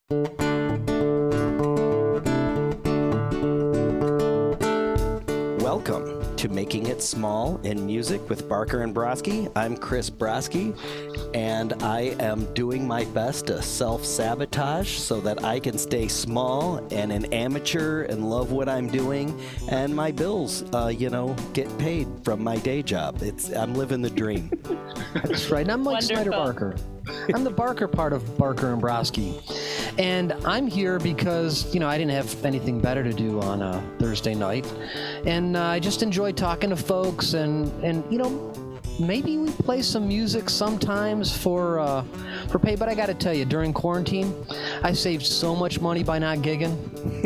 Welcome to Making It Small in Music with Barker and Broski. I'm Chris Broski, and I am doing my best to self-sabotage so that I can stay small and an amateur and love what I'm doing, and my bills, get paid from my day job. I'm living the dream. That's right. And I'm Mike Snyder Barker. I'm the Barker part of Barker and Broski. And I'm here because, I didn't have anything better to do on a Thursday night. And I just enjoy talking to folks and maybe we play some music sometimes for pay. But I got to tell you, during quarantine, I saved so much money by not gigging.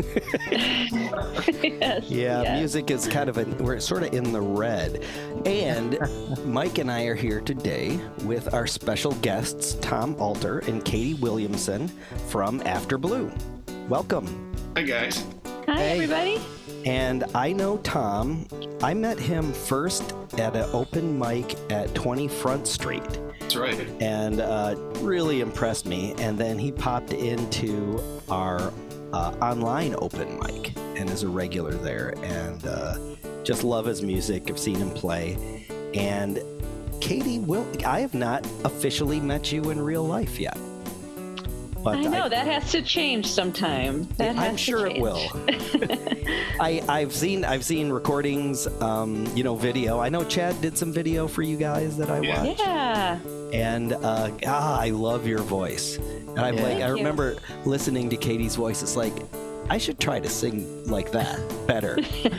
Yes. Music is we're sort of in the red. And Mike and I are here today with our special guests, Tom Alter and Katie Williamson from After Blue. Welcome. Hi, guys. Hi, everybody. And I know Tom. I met him first at an open mic at 20 Front Street. That's right. And really impressed me. And then he popped into our online open mic and is a regular there. And just love his music. I've seen him play. And Katie, I have not officially met you in real life yet. But I know that has to change sometime. I'm sure it will. I've seen recordings, video. I know Chad did some video for you guys that I watched. Yeah. And I love your voice. And I remember listening to Katie's voice. It's like, I should try to sing like that better.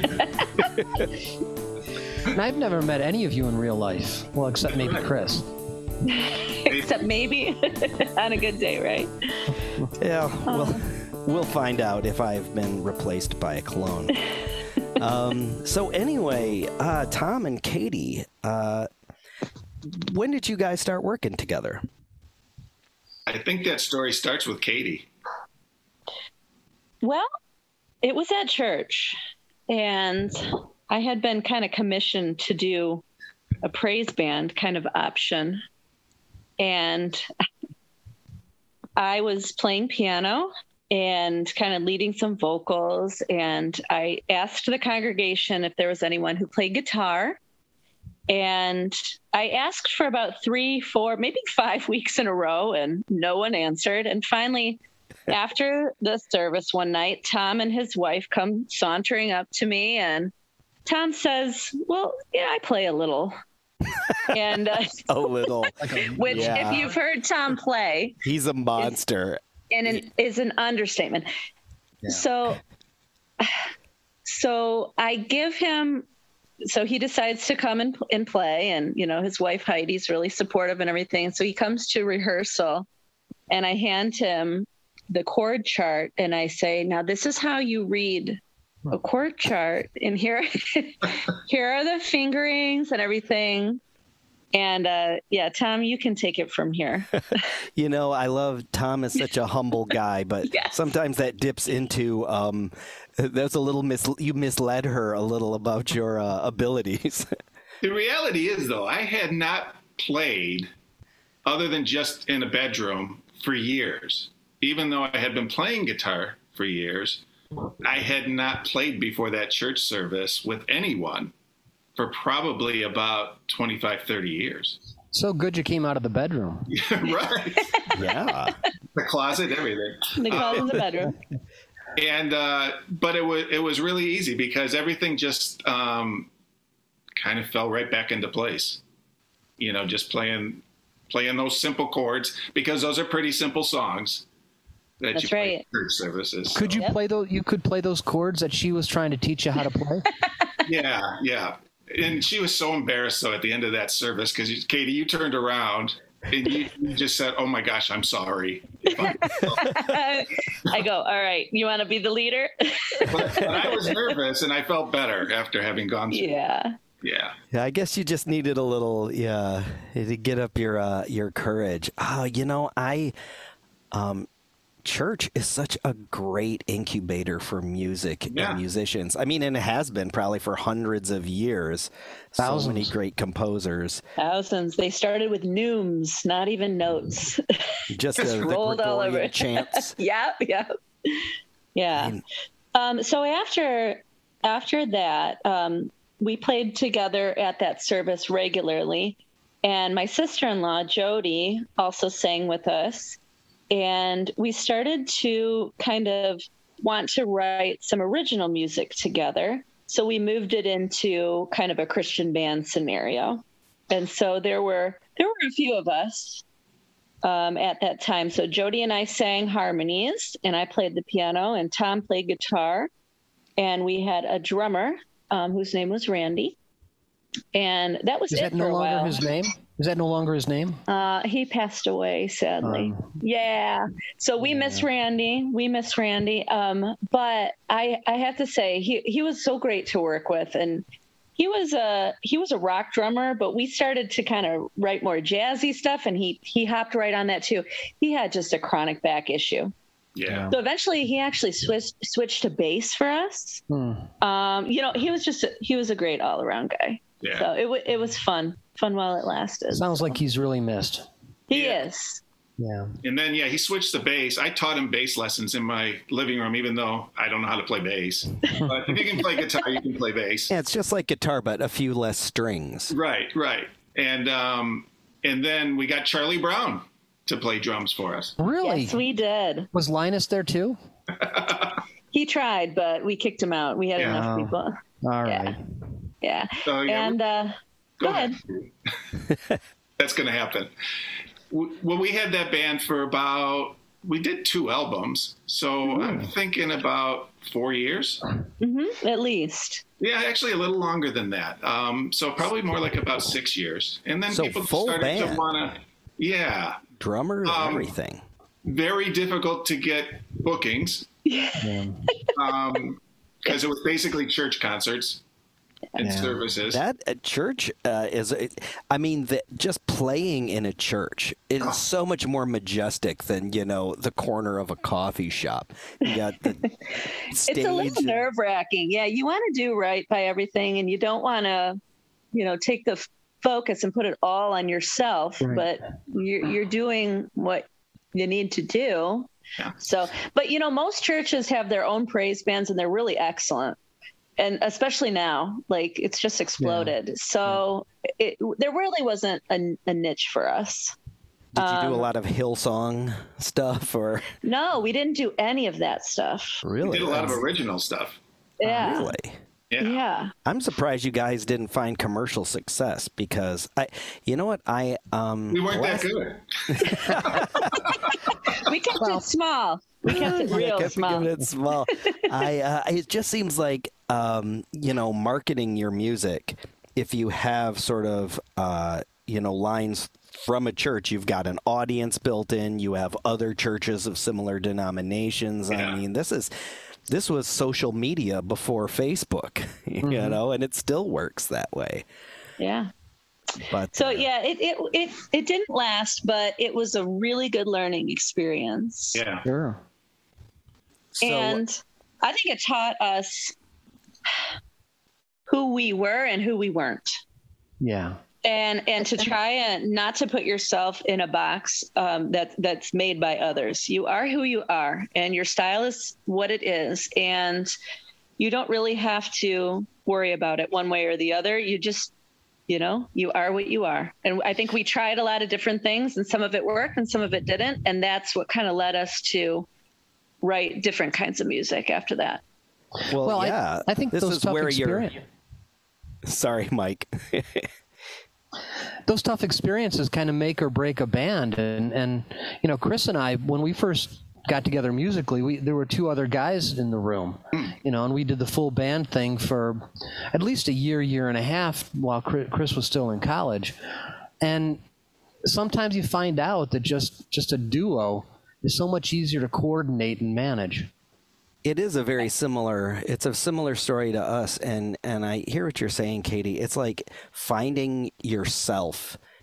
And I've never met any of you in real life. Well, except maybe Chris. Except maybe on a good day, right? Yeah, we'll find out if I've been replaced by a clone. So anyway, Tom and Katie, when did you guys start working together? I think that story starts with Katie. Well, it was at church, and I had been kind of commissioned to do a praise band kind of option. And I was playing piano and kind of leading some vocals. And I asked the congregation if there was anyone who played guitar. And I asked for about 3, 4, maybe 5 weeks in a row, and no one answered. And finally, after the service one night, Tom and his wife come sauntering up to me, and Tom says, "Well, yeah, I play a little." And a little, which if you've heard Tom play, he's a monster, is an understatement. Yeah. So I give him, so he decides to come and play, and his wife Heidi's really supportive and everything. So he comes to rehearsal, and I hand him the chord chart, and I say, "Now this is how you read a chord chart, and here are the fingerings and everything." And Tom, you can take it from here. I love Tom is such a humble guy, but sometimes that dips into there's a little you misled her a little about your abilities. The reality is, though, I had not played other than just in a bedroom for years. Even though I had been playing guitar for years, I had not played before that church service with anyone for probably about 25, 30 years. So good you came out of the bedroom. Yeah, right. Yeah. The closet, everything. The closet, the bedroom. And but it was really easy because everything just kind of fell right back into place. Just playing those simple chords, because those are pretty simple songs. That's you play right. Church services. Could you play those? You could play those chords that she was trying to teach you how to play. Yeah. And she was so embarrassed, though, at the end of that service, because Katie, you turned around and you just said, "Oh my gosh, I'm sorry." I go, "All right, you want to be the leader?" but I was nervous, and I felt better after having gone through. Yeah, I guess you just needed a little, to get up your courage. church is such a great incubator for music and musicians. I mean, and it has been probably for hundreds of years. Thousands. So many great composers. Thousands. They started with neumes, not even notes. Just the rolled all over. Gregorian chants. Yeah. So after that, we played together at that service regularly. And my sister-in-law, Jody, also sang with us. And we started to kind of want to write some original music together. So we moved it into kind of a Christian band scenario. And so there were a few of us at that time. So Jody and I sang harmonies, and I played the piano, and Tom played guitar. And we had a drummer whose name was Randy. And that was it for a while. Is that no longer his name? Is that no longer his name? He passed away, sadly. Yeah. So we miss Randy. But I have to say, he was so great to work with, and he was a rock drummer. But we started to kind of write more jazzy stuff, and he hopped right on that too. He had just a chronic back issue. Yeah. So eventually, he actually switched to bass for us. He was a great all around guy. Yeah. So it was fun while it lasted. Sounds like he's really missed. He is. Yeah. And then, he switched to bass. I taught him bass lessons in my living room, even though I don't know how to play bass. But if you can play guitar, you can play bass. Yeah, it's just like guitar, but a few less strings. Right. And then we got Charlie Brown to play drums for us. Really? Yes, we did. Was Linus there too? He tried, but we kicked him out. We had enough people. All right. Yeah. So, and go ahead. That's going to happen. Well, we had that band for we did 2 albums. So I'm thinking about 4 years. Mm-hmm, at least. Yeah, actually a little longer than that. So probably more like about 6 years. And then people started to want to, drummer, everything. Very difficult to get bookings. Because it was basically church concerts and services. That church just playing in a church is so much more majestic than, the corner of a coffee shop. You got the stage. It's a little nerve-wracking. Yeah, you want to do right by everything, and you don't want to, take the focus and put it all on yourself, but you're doing what you need to do. Yeah. So, but most churches have their own praise bands, and they're really excellent. And especially now, it's just exploded. Yeah. So there really wasn't a niche for us. Did you do a lot of Hillsong stuff, or? No, we didn't do any of that stuff. Really? We did a lot of original stuff. Yeah. Really? Yeah. I'm surprised you guys didn't find commercial success, because we weren't that good. We kept it small. We kept it real small. It small. It just seems like marketing your music. If you have sort of lines from a church, you've got an audience built in. You have other churches of similar denominations. Yeah. I mean, this was social media before Facebook, and it still works that way. Yeah. But so it didn't last, but it was a really good learning experience. Yeah. Sure. And I think it taught us who we were and who we weren't. Yeah. And to try and not to put yourself in a box that's made by others. You are who you are, and your style is what it is. And you don't really have to worry about it one way or the other. You just, you are what you are. And I think we tried a lot of different things, and some of it worked and some of it didn't. And that's what kind of led us to write different kinds of music after that. Well, yeah. I think this those is tough where experiences. Sorry, Mike. Those tough experiences kind of make or break a band. And Chris and I, when we first got together musically, there were 2 other guys in the room, and we did the full band thing for at least a year and a half while Chris was still in college. And sometimes you find out that just a duo is so much easier to coordinate and manage. It is it's a similar story to us. And I hear what you're saying, Katie. It's like finding yourself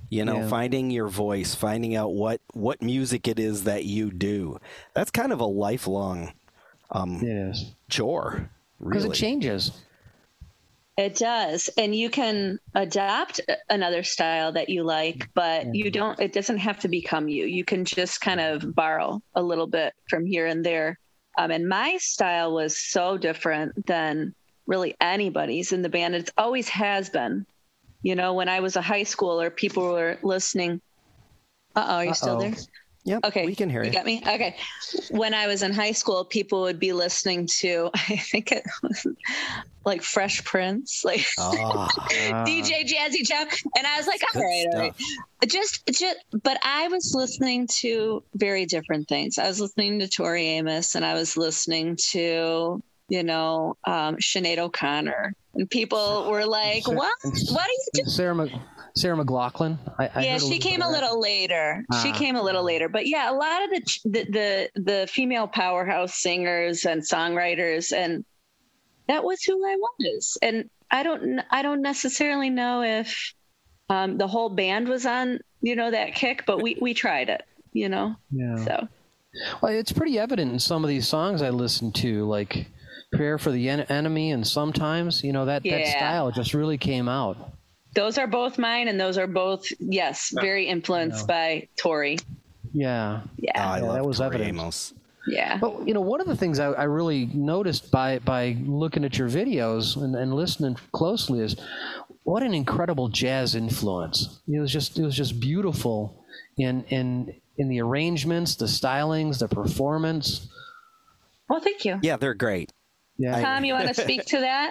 You know, finding your voice, finding out what music it is that you do. That's kind of a lifelong chore, because really. it changes. It does. And you can adopt another style that you like, but it doesn't have to become you. You can just kind of borrow a little bit from here and there. And my style was so different than really anybody's in the band. It always has been. You know, when I was a high schooler, people were listening. Are you still there? Yep. Okay. We can hear you. You got me? Okay. When I was in high school, people would be listening to, I think it was like Fresh Prince, like DJ Jazzy Jeff. And I was like, all right. Just, but I was listening to very different things. I was listening to Tori Amos, and I was listening to, Sinead O'Connor. And people were like, what? What are you doing? Sarah McLachlan. She came a little later. She came a little later, but yeah, a lot of the female powerhouse singers and songwriters, and that was who I was. And I don't necessarily know if the whole band was on, that kick, but we tried it, Yeah. So. Well, it's pretty evident in some of these songs I listen to, like Prayer for the Enemy, and sometimes, that style just really came out. Those are both mine, and those are both, very influenced by Tori. Yeah. Yeah. I love that was Tori evident. Amos. Yeah. But, one of the things I really noticed by looking at your videos and listening closely is what an incredible jazz influence. It was just beautiful in the arrangements, the stylings, the performance. Well, thank you. Yeah, they're great. Yeah. Tom, you want to speak to that?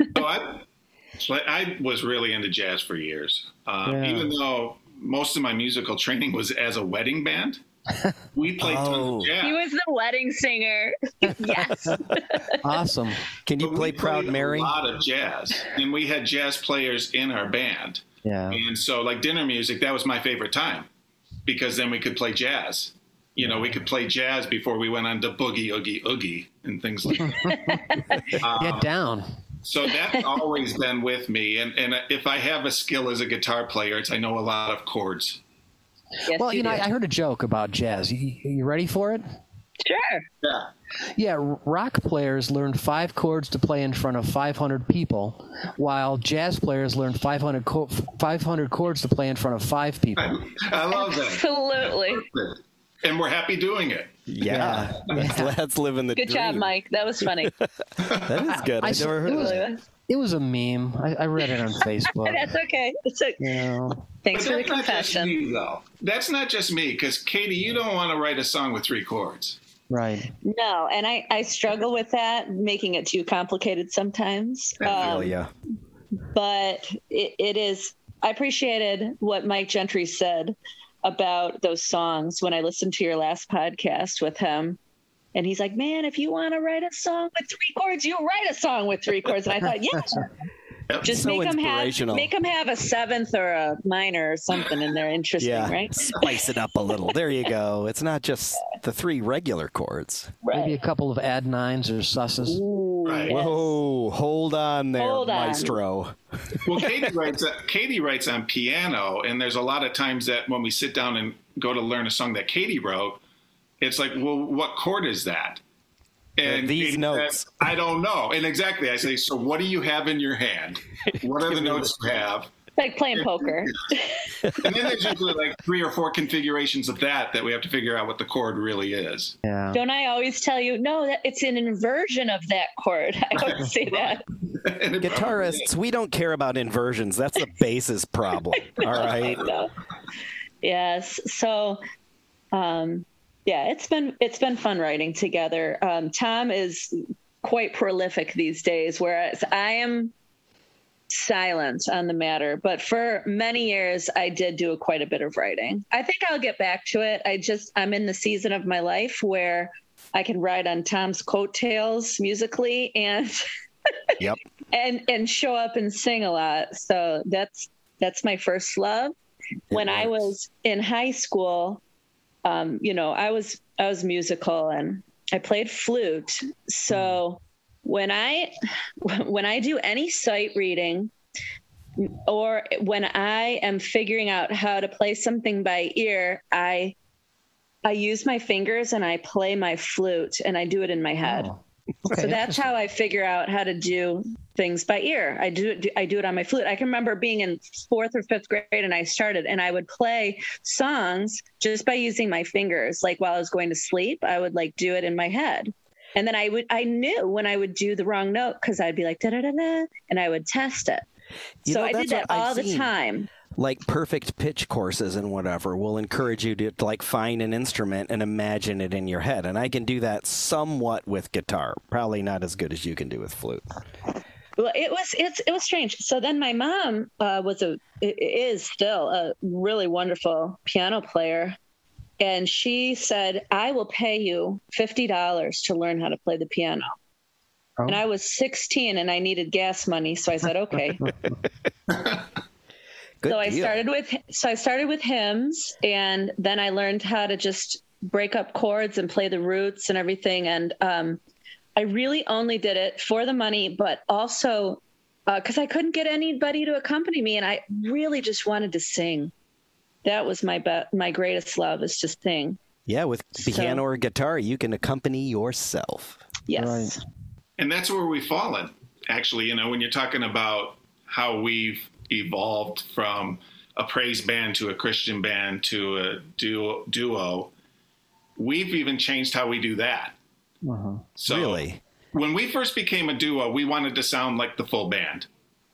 I was really into jazz for years. Even though most of my musical training was as a wedding band, we played tons of jazz. He was the wedding singer. Yes. Awesome. Can you play Proud Mary? A lot of jazz, and we had jazz players in our band. Yeah. And so, like dinner music, that was my favorite time, because then we could play jazz. We could play jazz before we went on to boogie, oogie, oogie, and things like that. Get down. So that's always been with me. And if I have a skill as a guitar player, it's I know a lot of chords. Yes, Well, you do. I heard a joke about jazz. You ready for it? Sure. Yeah. Yeah, rock players learn 5 chords to play in front of 500 people, while jazz players learn 500 chords to play in front of 5 people. I love that. Absolutely. And we're happy doing it. Yeah. Let's live in the Good job, dream. Mike. That was funny. That is good. I never heard of that. It was a meme. I read it on Facebook. That's okay. It's okay. Thanks for the confession. Not just me, though. That's not just me, because Katie, you don't want to write a song with 3 chords. Right. No, and I struggle with that, making it too complicated sometimes. Yeah. But it is. I appreciated what Mike Gentry said about those songs when I listened to your last podcast with him. And he's like, man, if you want to write a song with 3 chords, you write a song with 3 chords. And I thought, just so make them have a 7th or a minor or something, and they're interesting, right? Spice it up a little. There you go. It's not just the 3 regular chords. Right. Maybe a couple of add 9s or susses. Ooh, Right. yes. Whoa, hold on there, Hold on. maestro. Well, Katie writes on piano, and there's a lot of times that when we sit down and go to learn a song that Katie wrote, it's like, well, what chord is that? And these Katie notes. says, I don't know. And exactly, I say, so what do you have in your hand? What are the notes you have? It's like playing poker. And then there's usually like 3 or 4 configurations of that we have to figure out what the chord really is. Yeah. Don't I always tell you, no, that it's an inversion of that chord? I always say that. Guitarists, we don't care about inversions. That's the bass's problem. All right. Yes. So, it's been fun writing together. Tom is quite prolific these days, whereas I am silent on the matter. But for many years, I did do quite a bit of writing. I think I'll get back to it. I'm in the season of my life where I can ride on Tom's coattails musically and Yep. and show up and sing a lot. So that's my first love. When I was in high school, I was musical and I played flute. So when I do any sight reading, or when I am figuring out how to play something by ear, I use my fingers and I play my flute and I do it in my head. Oh, okay, so that's how I figure out how to do things by ear. I do it on my flute. I can remember being in 4th or 5th grade and I started and I would play songs just by using my fingers. Like while I was going to sleep, I would like do it in my head. And then I knew when I would do the wrong note because I'd be like, da da da da, and I would test it. So I did that all the time. Like perfect pitch courses and whatever will encourage you to like find an instrument and imagine it in your head. And I can do that somewhat with guitar, probably not as good as you can do with flute. Well, it was strange. So then my mom is still a really wonderful piano player. And she said, I will pay you $50 to learn how to play the piano. Oh. And I was 16 and I needed gas money. So I said, okay. I started with hymns, and then I learned how to just break up chords and play the roots and everything. And I really only did it for the money, but also because I couldn't get anybody to accompany me, and I really just wanted to sing. That was my greatest love, is to sing. Yeah, with piano or guitar, you can accompany yourself. Yes. Right. And that's where we've fallen, actually, when you're talking about how we've evolved from a praise band to a Christian band to a duo. We've even changed how we do that. Uh-huh. So really? When we first became a duo, we wanted to sound like the full band.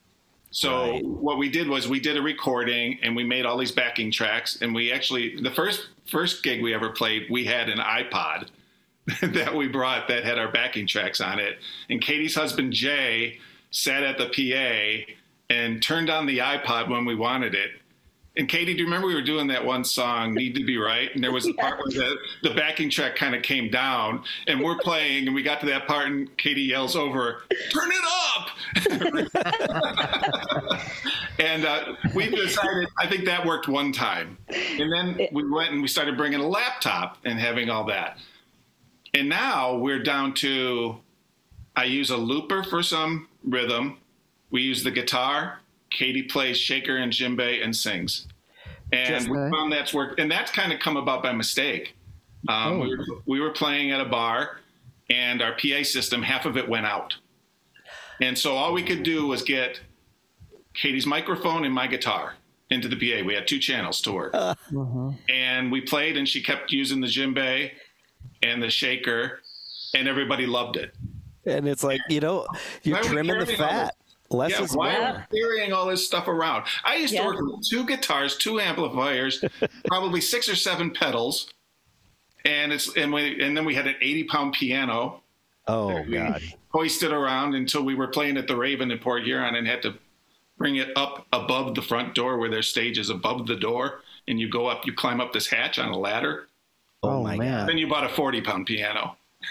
So What we did was we did a recording and we made all these backing tracks. And we actually, the first gig we ever played, we had an iPod that we brought that had our backing tracks on it. And Katie's husband, Jay, sat at the PA and turned on the iPod when we wanted it. And Katie, do you remember we were doing that one song, Need to Be Right? And there was a part where the backing track kind of came down, and we're playing, and we got to that part, and Katie yells over, turn it up! And we decided, I think that worked one time. And then we went and we started bringing a laptop and having all that. And now we're down to, I use a looper for some rhythm. We use the guitar. Katie plays shaker and djembe and sings. And we found that's worked. And that's kind of come about by mistake. We were playing at a bar, and our PA system, half of it went out. And so all we could do was get Katie's microphone and my guitar into the PA. We had 2 channels to work. And we played, and she kept using the djembe and the shaker, and everybody loved it. And it's like, you're trimming the fat. Less is more. Why am I carrying all this stuff around? I used to work with 2 guitars, 2 amplifiers, probably 6 or 7 pedals, and then we had an 80-pound piano. Oh God! Hoisted around until we were playing at the Raven in Port Huron, and had to bring it up above the front door where their stage is above the door, and you go up, you climb up this hatch on a ladder. Oh my God! Then you bought a 40-pound piano.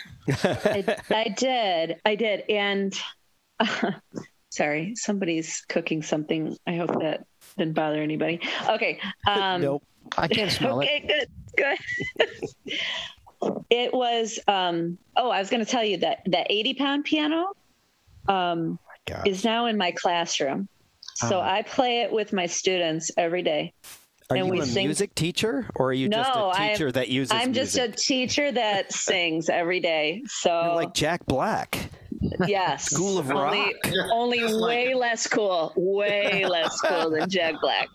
I did, and. Sorry, somebody's cooking something. I hope that didn't bother anybody. Okay. Nope. I can't smell it. Okay, good. It was, I was going to tell you that 80-pound piano is now in my classroom. So I play it with my students every day. Are you a music teacher, or are you just a teacher that uses music? I'm just a teacher that sings every day. So you're like Jack Black. Yes. School of Rock. Only way less cool than Jack Black.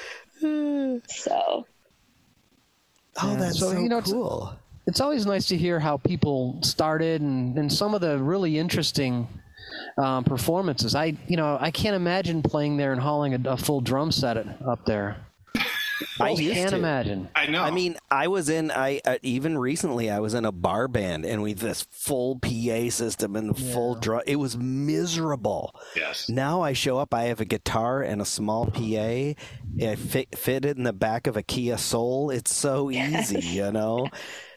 So. Oh, that's so cool. It's always nice to hear how people started and some of the really interesting performances. I can't imagine playing there and hauling a full drum set up there. I can't imagine. I know. I mean, even recently I was in a bar band, and we this full PA system and full drum. It was miserable. Yes. Now I show up. I have a guitar and a small PA. I fit it in the back of a Kia Soul. It's so easy, Yes,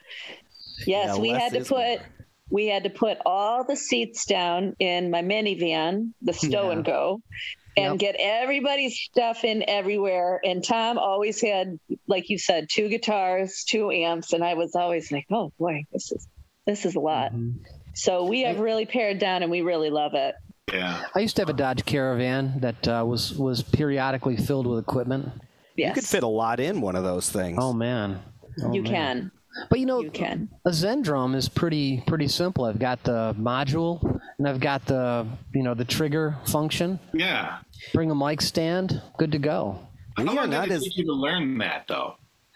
we had to put all the seats down in my minivan, the Stow and Go. And get everybody's stuff in everywhere. And Tom always had, like you said, 2 guitars, 2 amps, and I was always like, "Oh boy, this is a lot." So we have really pared down, and we really love it. Yeah. I used to have a Dodge Caravan that was periodically filled with equipment. Yes. You could fit a lot in one of those things. Oh man. You can. But you can. A Zen drum is pretty simple. I've got the module and I've got the the trigger function. Yeah. Bring a mic stand, good to go. How long did it take you to learn that though?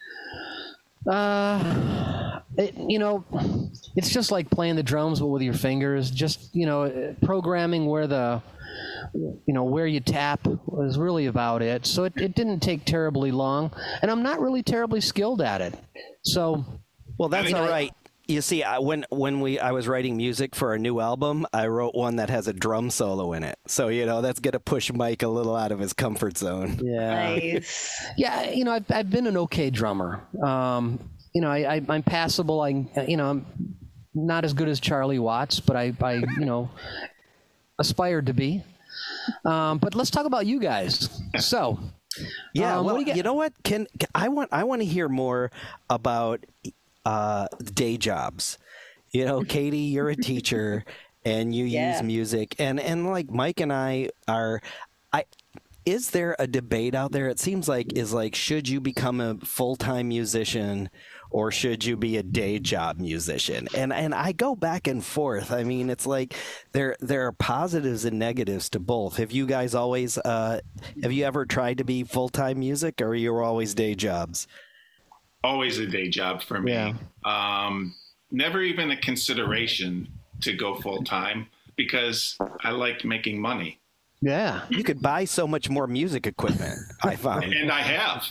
It's just like playing the drums but with your fingers. Just programming where where you tap was really about it. So it didn't take terribly long, and I'm not really terribly skilled at it. So, well, that's all right. You see, I was writing music for a new album, I wrote one that has a drum solo in it. So, that's going to push Mike a little out of his comfort zone. Yeah. Nice. Yeah, I've been an okay drummer. I'm passable. I'm not as good as Charlie Watts, but I aspired to be. But let's talk about you guys. So, yeah, you know what? I want to hear more about day jobs. Katie, you're a teacher and you use music, and like Mike and I are. Is there a debate out there? It seems like should you become a full-time musician or should you be a day job musician? And I go back and forth. I mean, it's like there are positives and negatives to both. Have you guys always have you ever tried to be full-time music, or you were always day jobs? Always a day job for me. Yeah. Never even a consideration to go full-time because I liked making money. Yeah. You could buy so much more music equipment, I found. And I have.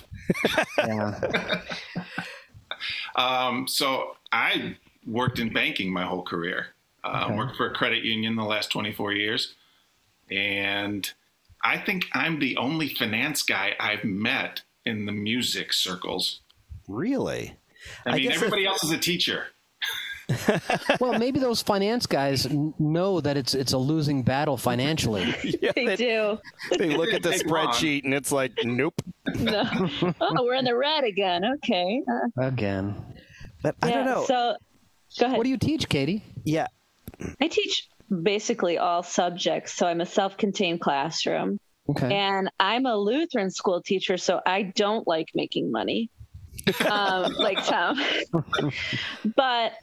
Yeah. So I worked in banking my whole career. Worked for a credit union the last 24 years. And I think I'm the only finance guy I've met in the music circles. Really? I mean, everybody else is a teacher. Well, maybe those finance guys know that it's a losing battle financially. Yeah, They do. They look at the spreadsheet and it's like, nope. No. Oh, we're in the red again. Okay. Again. But I don't know. So, go ahead. What do you teach, Katie? Yeah. I teach basically all subjects. So I'm a self-contained classroom. Okay. And I'm a Lutheran school teacher, so I don't like making money. Like Tom. But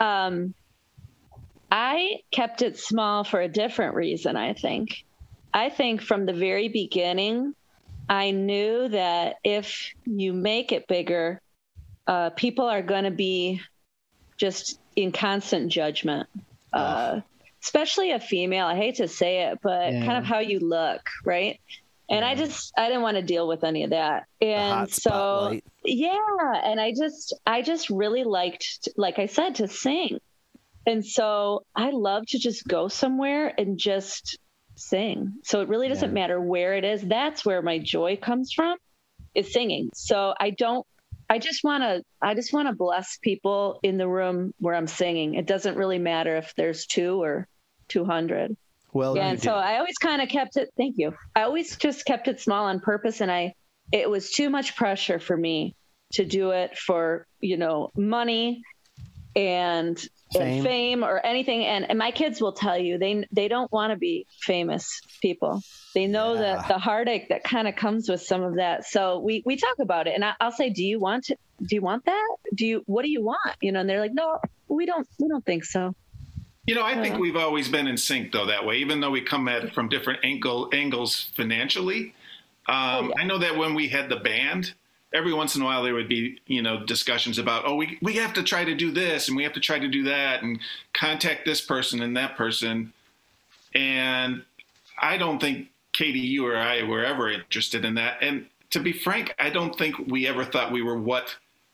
I kept it small for a different reason, I think. I think from the very beginning, I knew that if you make it bigger, people are going to be just in constant judgment, especially a female. I hate to say it, but kind of how you look, right? And I didn't want to deal with any of that. And so, spotlight. And I just really liked, like I said, to sing. And so I love to just go somewhere and just sing. So it really doesn't matter where it is. That's where my joy comes from, is singing. So I just want to bless people in the room where I'm singing. It doesn't really matter if there's 2 or 200. Well, yeah, and so I always kind of kept it. Thank you. I always just kept it small on purpose, and it was too much pressure for me to do it for money and fame or anything. And my kids will tell you they don't want to be famous people. They know that the heartache that kind of comes with some of that. So we talk about it, and I'll say, do you want that? What do you want? And they're like, no, we don't think so. I think we've always been in sync, though, that way, even though we come at it from different angles financially. I know that when we had the band, every once in a while there would be, discussions about, we have to try to do this and we have to try to do that and contact this person and that person. And I don't think Katie, you or I were ever interested in that. And to be frank, I don't think we ever thought we were what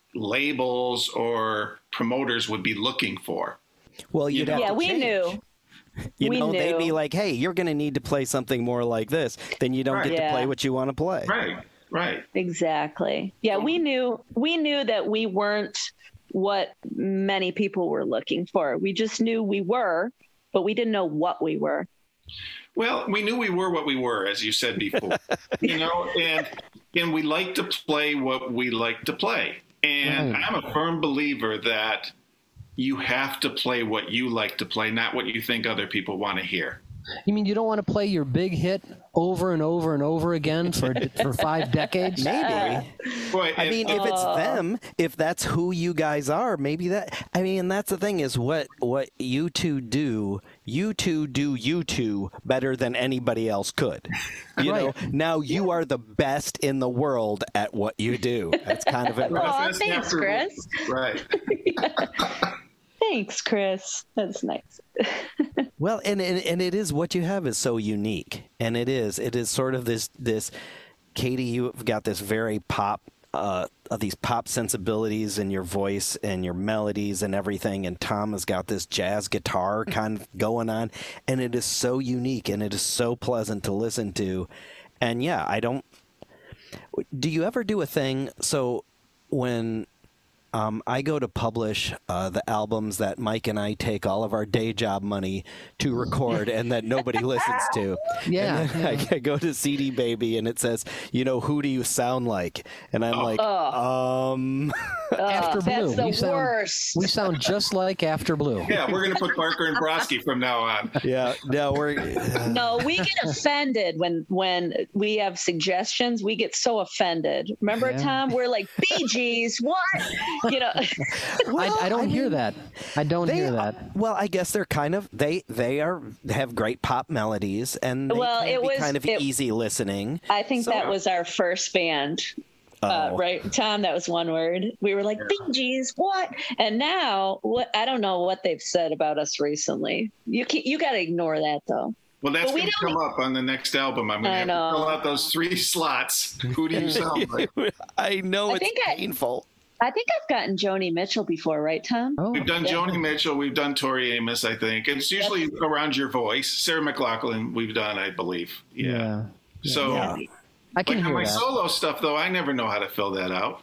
labels or promoters would be looking for. Well, you'd have to we change. knew. They'd be like, hey, you're going to need to play something more like this. Then you don't get to play what you want to play. Right. Exactly. Yeah, we knew that we weren't what many people were looking for. We just knew we were, but we didn't know what we were. Well, we knew we were what we were, as you said before. And we like to play what we like to play. And I'm a firm believer that you have to play what you like to play, not what you think other people want to hear. You mean you don't want to play your big hit over and over and over again for 5 decades? Maybe. Boy, I mean, if it's them, if that's who you guys are, maybe that. I mean, and that's the thing is what you two do. You two do you two better than anybody else could. You know, now you are the best in the world at what you do. That's kind of impressive. Aw, that's thanks, after- Chris. Right. Thanks, Chris. That's nice. Well, and it is what you have is so unique, and it is sort of this. Katie, you've got this very pop. These pop sensibilities in your voice and your melodies and everything, and Tom has got this jazz guitar kind of going on, and it is so unique and it is so pleasant to listen to. And yeah, do you ever do a thing? So when I go to publish the albums that Mike and I take all of our day job money to record and that nobody listens to. Yeah. And then I go to CD Baby and it says, who do you sound like? And I'm like, After Blue. That's the worst. We sound just like After Blue. Yeah, we're going to put Barker and Brodsky from now on. yeah, no, No, we get offended when we have suggestions. We get so offended. Remember, Yeah. Tom? We're like, Bee Gees, what? I don't hear that. I don't hear that. Well, I guess they're kind of they have great pop melodies and they Well, can it be was- kind of it- easy listening. I think that was our first band. Right, Tom, that was one word. We were like, Bee Gees, what? And now, I don't know what they've said about us recently. You got to ignore that, though. Well, that's But we going to don't- come up on the next album. I'm going to have to fill out those 3 slots. Who do you sound like? I know it's think painful. I think I've gotten Joni Mitchell before, right, Tom? Oh, We've done Joni Mitchell. We've done Tori Amos, I think. It's usually around your voice. Sarah McLachlan, we've done, I believe. Yeah. So, Yeah. I can like on hear my that. solo stuff, though, I never know how to fill that out.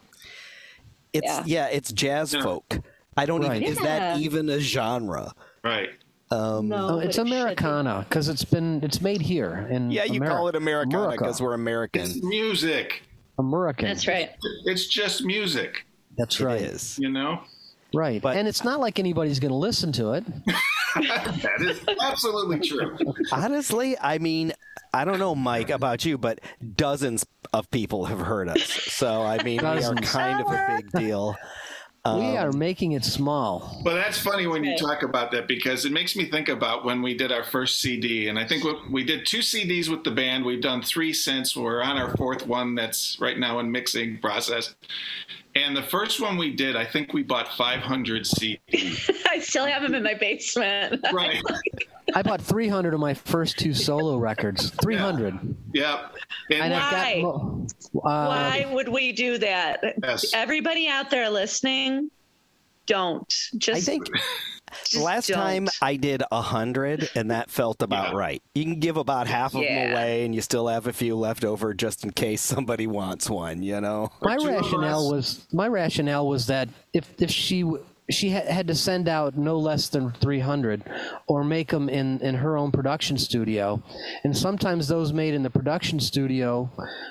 It's jazz folk. I don't Right. even. Is that even a genre? Right. No, Oh, it's but it should be. Americana because it's made here in Yeah, you call it Americana America. because we're American. It's music. American. That's right. It's just music, That's It right. is. you know? Right. But- And it's not like anybody's going to listen to it. That is absolutely true. Honestly, I mean, I don't know, Mike, about you, but dozens of people have heard us. So I mean, we are Dozens. kind of a big deal. We are making it small. But that's funny when you Right. talk about that because it makes me think about when we did our first CD. And I think we did 2 CDs with the band. We've done 3 since. We're on our 4th one that's right now in mixing process. And the first one we did, I think we bought 500 CDs. I still have them in my basement. Right. I bought 300 of my first 2 solo records. 300. Yeah. And And I've Why? got Why would we do that? Yes. Everybody out there listening, don't. Just I think just last don't. time I did 100, and that felt about Yeah. right. You can give about half of them Yeah. away, and you still have a few left over just in case somebody wants one. my 2 of rationale was that if she had to send out no less than 300 or make them in her own production studio, and sometimes those made in the production studio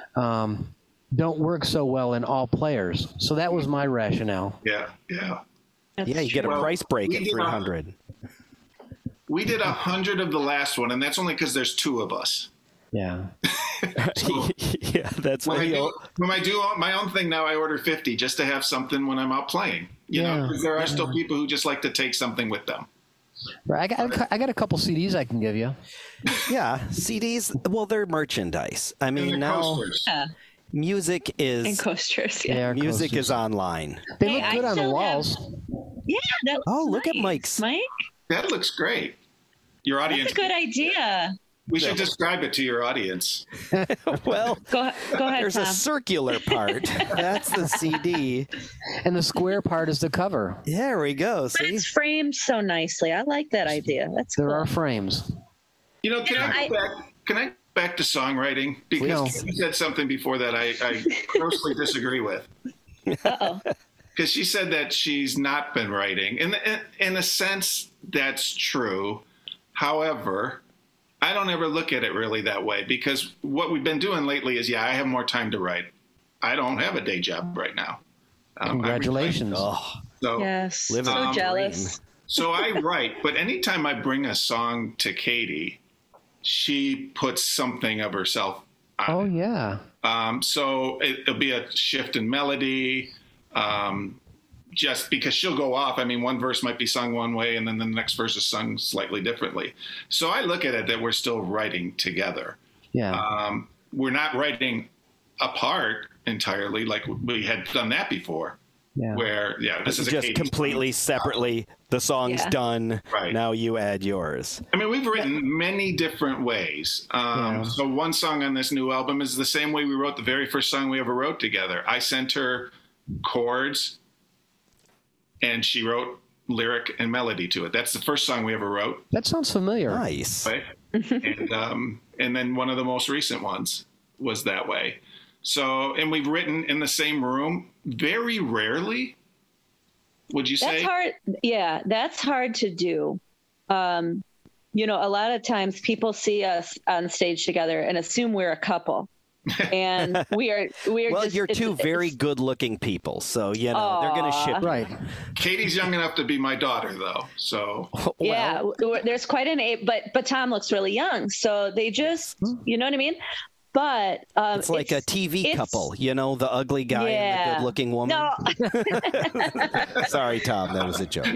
don't work so well in all players. So that was my rationale. Yeah. Yeah. That's Yeah, you get a Well, price break we at did 300. We did 100 of the last one, and that's only because there's 2 of us. Yeah. Yeah, that's When what I do my own thing now, I order 50 just to have something when I'm out playing. You know, Yeah. because there are still people who just like to take something with them. Right. I got a couple CDs I can give you. Yeah, CDs. Well, they're merchandise. I And mean, the now coasters. music and is coasters. Yeah. They are music coasters. is online. They Hey, look I good on the still have- walls. Yeah. That looks Oh, look at nice. Mike's. Mike, That looks great. Your audience. that's a good idea. We should describe it to your audience. Well, Go ahead, there's Tom. a circular part. That's the CD. And the square part is the cover. There we go. But See, it's framed so nicely. I like that idea. That's There cool. are frames. You know, can You know, I go back? Can I go back to songwriting? Because Please. you said something before that I grossly disagree with. Uh-oh. Because she said that she's not been writing. In a sense, that's true. However, I don't ever look at it really that way because what we've been doing lately is, I have more time to write. I don't have a day job right now. Congratulations. oh, So, Yes. Living So the jealous. so I write, but anytime I bring a song to Katie, she puts something of herself on Oh, it. yeah. So it'll be a shift in melody, just because she'll go off. I mean, one verse might be sung one way and then the next verse is sung slightly differently. So I look at it that we're still writing together. Yeah. We're not writing apart entirely like we had done that before. Yeah. Where, this is just completely separately. The song's done. Right. Now you add yours. I mean, we've written many different ways. So one song on this new album is the same way we wrote the very first song we ever wrote together. I sent her chords, and she wrote lyric and melody to it. That's the first song we ever wrote. That sounds familiar. Nice. Right? And then one of the most recent ones was that way. So, and we've written in the same room very rarely. Would you say? That's hard. Yeah, that's hard to do. A lot of times people see us on stage together and assume we're a couple. And we are. Well, just, you're two very good-looking people, so they're going to ship. Right. Katie's young enough to be my daughter, though. So there's quite an age, but Tom looks really young, so they just, you know what I mean. But it's like a TV couple, the ugly guy and the good-looking woman. No. Sorry, Tom, that was a joke.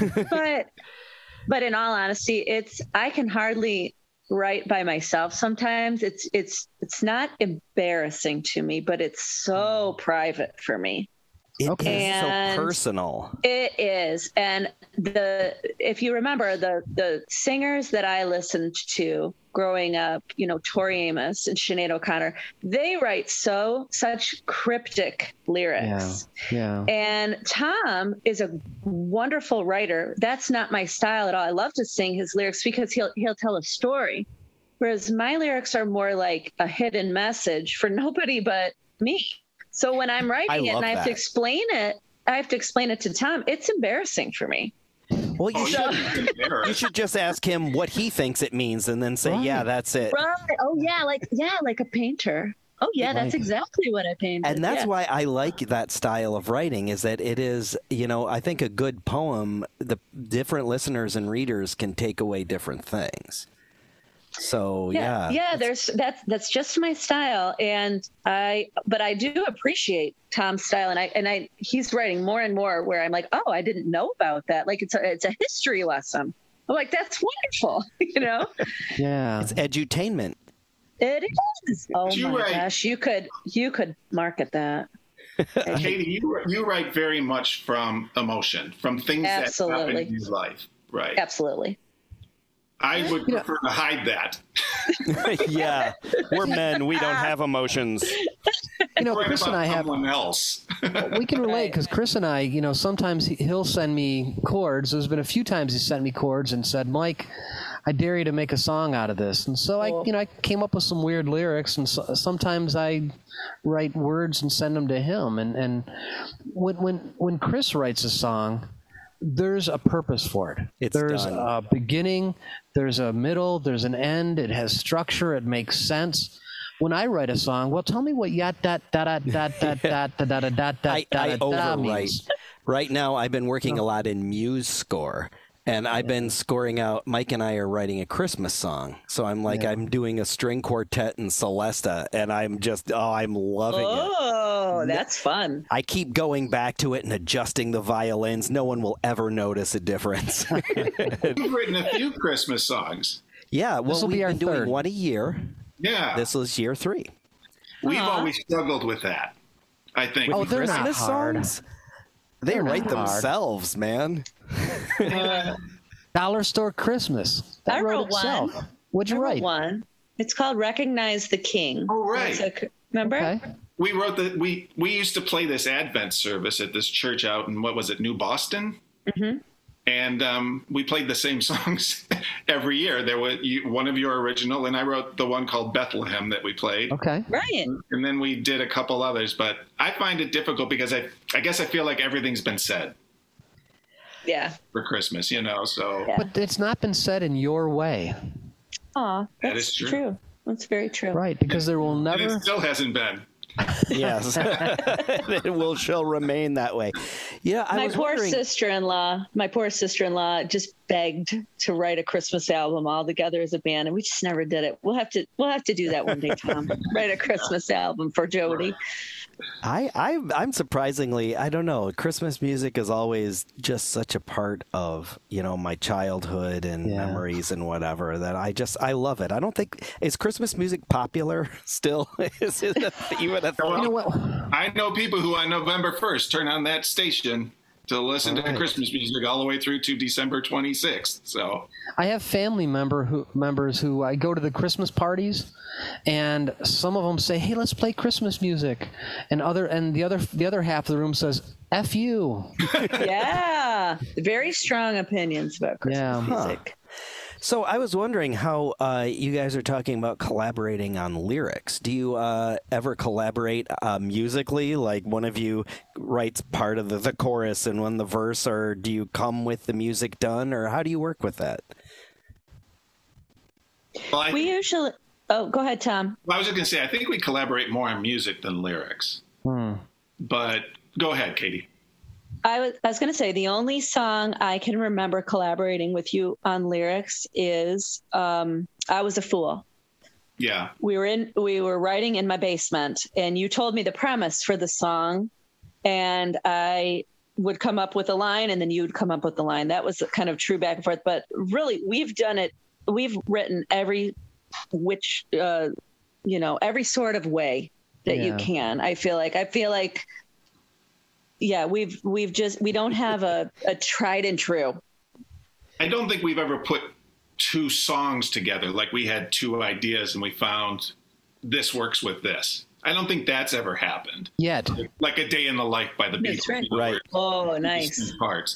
But in all honesty, I can hardly write by myself sometimes. It's not embarrassing to me, but it's so private for me. It is so personal. It is. And if you remember the singers that I listened to growing up, Tori Amos and Sinead O'Connor, they write such cryptic lyrics. Yeah. And Tom is a wonderful writer. That's not my style at all. I love to sing his lyrics because he'll tell a story. Whereas my lyrics are more like a hidden message for nobody but me. So when I'm writing it and I have to explain it to Tom, it's embarrassing for me. Well, you should just ask him what he thinks it means and then say, yeah, that's it. Right. Oh, like a painter. Oh, yeah, that's exactly what I painted. And that's why I like that style of writing, is that it is, I think a good poem, the different listeners and readers can take away different things. So that's just my style, but I do appreciate Tom's style, and he's writing more and more where I'm like, oh, I didn't know about that. Like it's a history lesson. I'm like, that's wonderful, Yeah, it's edutainment. It is. Oh my gosh, you could market that. Katie, you write very much from emotion, from things that happen in your life, right? Absolutely. I would prefer to hide that. Yeah, we're men. We don't have emotions. Chris and I have someone else. We can relate because Chris and I, sometimes he'll send me chords. There's been a few times he sent me chords and said, "Mike, I dare you to make a song out of this." And so I came up with some weird lyrics, and sometimes I write words and send them to him. And when Chris writes a song, there's a purpose for it. There's a beginning, there's a middle, there's an end. It has structure. It makes sense. When I write a song, well, tell me what yat da da da da da da da da da da da I overwrite. Right now, I've been working a lot in Muse Score. And I've been scoring out, Mike and I are writing a Christmas song. So I'm like, I'm doing a string quartet in Celesta, and I'm just, I'm loving it. Oh, that's fun. I keep going back to it and adjusting the violins. No one will ever notice a difference. You've written a few Christmas songs. Yeah, well, we've been doing one a year. Yeah. This was year 3. We've always struggled with that, I think. Oh, they're not hard. Songs? They write themselves, man. Dollar Store Christmas. That I wrote itself. one. What'd you write? One. It's called "Recognize the King." Oh, right. Remember? Okay. We wrote we used to play this Advent service at this church out in New Boston? Mm-hmm. And we played the same songs every year. There was one of your original, and I wrote the one called Bethlehem that we played. Okay. Right. And then we did a couple others, but I find it difficult because I guess I feel like everything's been said. Yeah. For Christmas, so. Yeah. But it's not been said in your way. Aw, that is true. That's very true. Right, because there will never. And it still hasn't been. Yes, shall remain that way. Yeah, my poor sister-in-law just begged to write a Christmas album all together as a band, and we just never did it. We'll have to do that one day, Tom. Write a Christmas album for Jody. I'm surprisingly, I don't know, Christmas music is always just such a part of, my childhood and memories and whatever, that I love it. I don't think, is Christmas music popular still? Is it even a thing? You know what? I know people who on November 1st turn on that station to listen to the Christmas music all the way through to December 26th. So I have family members who I go to the Christmas parties, and some of them say, "Hey, let's play Christmas music," and the other half of the room says, "F you." Yeah, very strong opinions about Christmas music. So I was wondering how you guys are talking about collaborating on lyrics. Do you ever collaborate musically? Like one of you writes part of the chorus and one the verse, or do you come with the music done, or how do you work with that? Well, we usually... Oh, go ahead, Tom. Well, I was just going to say, I think we collaborate more on music than lyrics. But go ahead, Katie. I was going to say the only song I can remember collaborating with you on lyrics is "I Was a Fool." Yeah, we were writing in my basement, and you told me the premise for the song, and I would come up with a line, and then you would come up with the line. That was kind of true back and forth. But really, we've done it. We've written every every sort of way that you can. I feel like. Yeah, we don't have a tried and true. I don't think we've ever put two songs together. Like we had two ideas and we found this works with this. I don't think that's ever happened. Yet. Like A Day in the Life by the Beatles. Right. Right. Oh, nice. Parts.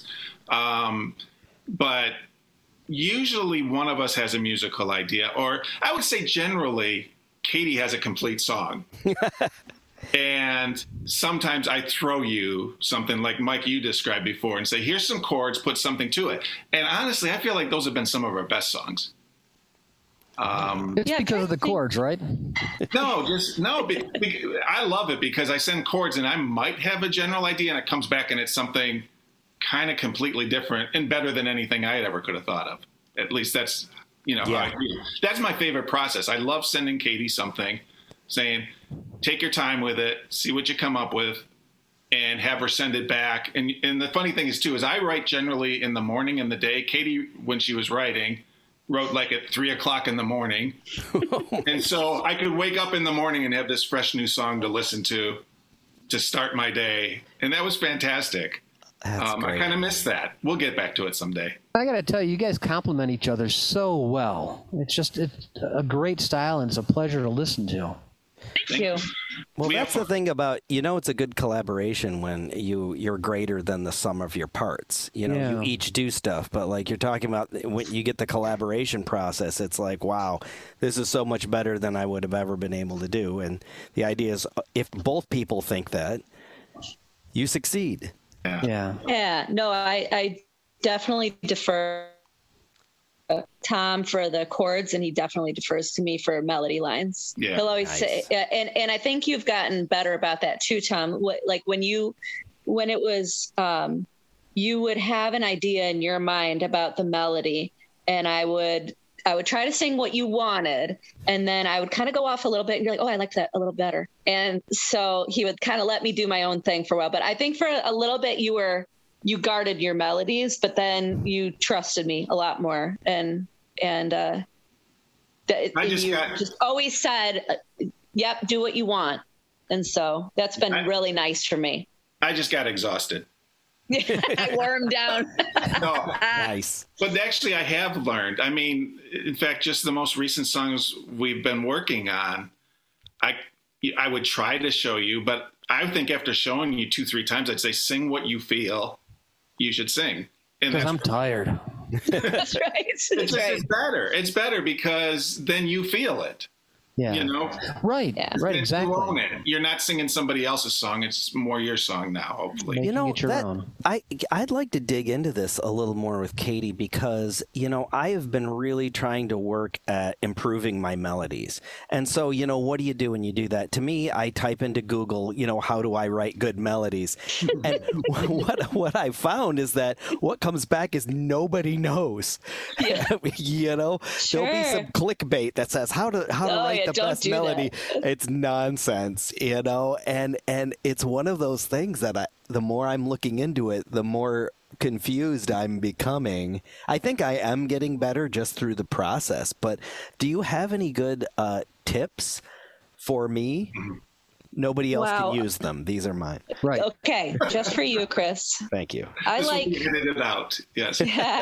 But usually one of us has a musical idea, or I would say generally Katie has a complete song. And sometimes I throw you something like Mike, you described before, and say, here's some chords, put something to it. And honestly, I feel like those have been some of our best songs. It's because of the chords, right? I love it because I send chords and I might have a general idea and it comes back and it's something kind of completely different and better than anything I had ever could have thought of. At least that's, how I feel. That's my favorite process. I love sending Katie something, saying, take your time with it, see what you come up with, and have her send it back. And the funny thing is, I write generally in the morning and the day. Katie, when she was writing, wrote like at 3:00 in the morning. And so I could wake up in the morning and have this fresh new song to listen to start my day. And that was fantastic. That's great. I kind of miss that. We'll get back to it someday. I got to tell you, you guys complement each other so well. It's a great style, and it's a pleasure to listen to. Thank you. Well, that's the thing about, it's a good collaboration when you're greater than the sum of your parts. You each do stuff, but like you're talking about when you get the collaboration process, it's like, wow, this is so much better than I would have ever been able to do. And the idea is if both people think that, you succeed. Yeah. No, I definitely defer Tom for the chords, and he definitely defers to me for melody lines. Yeah, he'll always say, and I think you've gotten better about that too, Tom. Like when it was, you would have an idea in your mind about the melody, and I would try to sing what you wanted, and then I would kind of go off a little bit and be like, oh, I like that a little better. And so he would kind of let me do my own thing for a while. But I think for a little bit you guarded your melodies, but then you trusted me a lot more. And you just always said, yep, do what you want. And so that's been really nice for me. I just got exhausted. I wore him down. No. Nice. But actually, I have learned. I mean, in fact, just the most recent songs we've been working on, I would try to show you, but I think after showing you 2-3 times, I'd say, sing what you feel you should sing. Because I'm tired. That's right. It's better. It's better because then you feel it. Yeah. You know? Right. Yeah. Right. And Exactly. you own it. You're not singing somebody else's song. It's more your song now, hopefully. Making it your own. I'd like to dig into this a little more with Katie because, I have been really trying to work at improving my melodies. And so, what do you do when you do that? To me, I type into Google, how do I write good melodies? And what I found is that what comes back is nobody knows. Yeah. There'll be some clickbait that says how to write the best melody. It's nonsense, and it's one of those things that the more I'm looking into it, the more confused I'm becoming. I think I am getting better just through the process, but do you have any good tips for me? Nobody else can use them. These are mine. Right. Okay, just for you, Chris. Thank you. I This will like be edited out. Yes.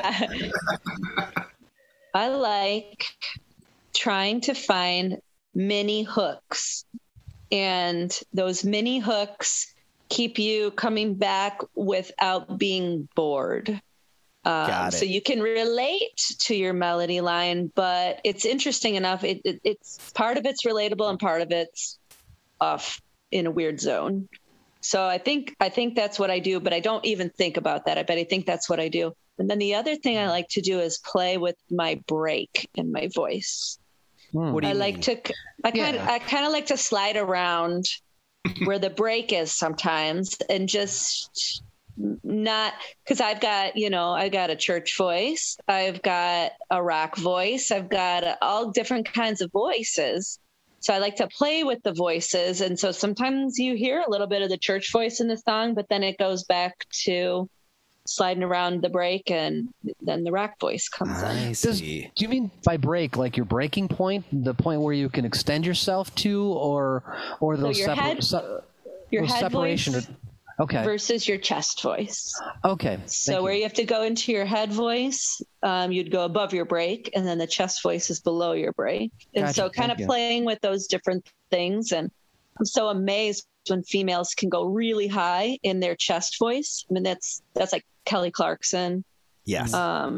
I like trying to find mini hooks, and those mini hooks keep you coming back without being bored. Got it. So you can relate to your melody line, but it's interesting enough. It's part of it's relatable and part of it's off in a weird zone. So I think that's what I do, but I don't even think about that. I think that's what I do. And then the other thing I like to do is play with my break in my voice. What do you mean? I kind of like to slide around where the break is sometimes, and just not, because I've got a church voice, I've got a rock voice, I've got all different kinds of voices. So I like to play with the voices. And so sometimes you hear a little bit of the church voice in the song, but then it goes back to sliding around the break, and then the rock voice comes in. I see. Do you mean by break, like your breaking point, the point where you can extend yourself to, or those your head separation? voice Okay. versus your chest voice. Okay. So where you have to go into your head voice, you'd go above your break, and then the chest voice is below your break. And Gotcha, so kind of thank you. playing with those different things. And I'm so amazed when females can go really high in their chest voice. I mean, that's like Kelly Clarkson. Yes.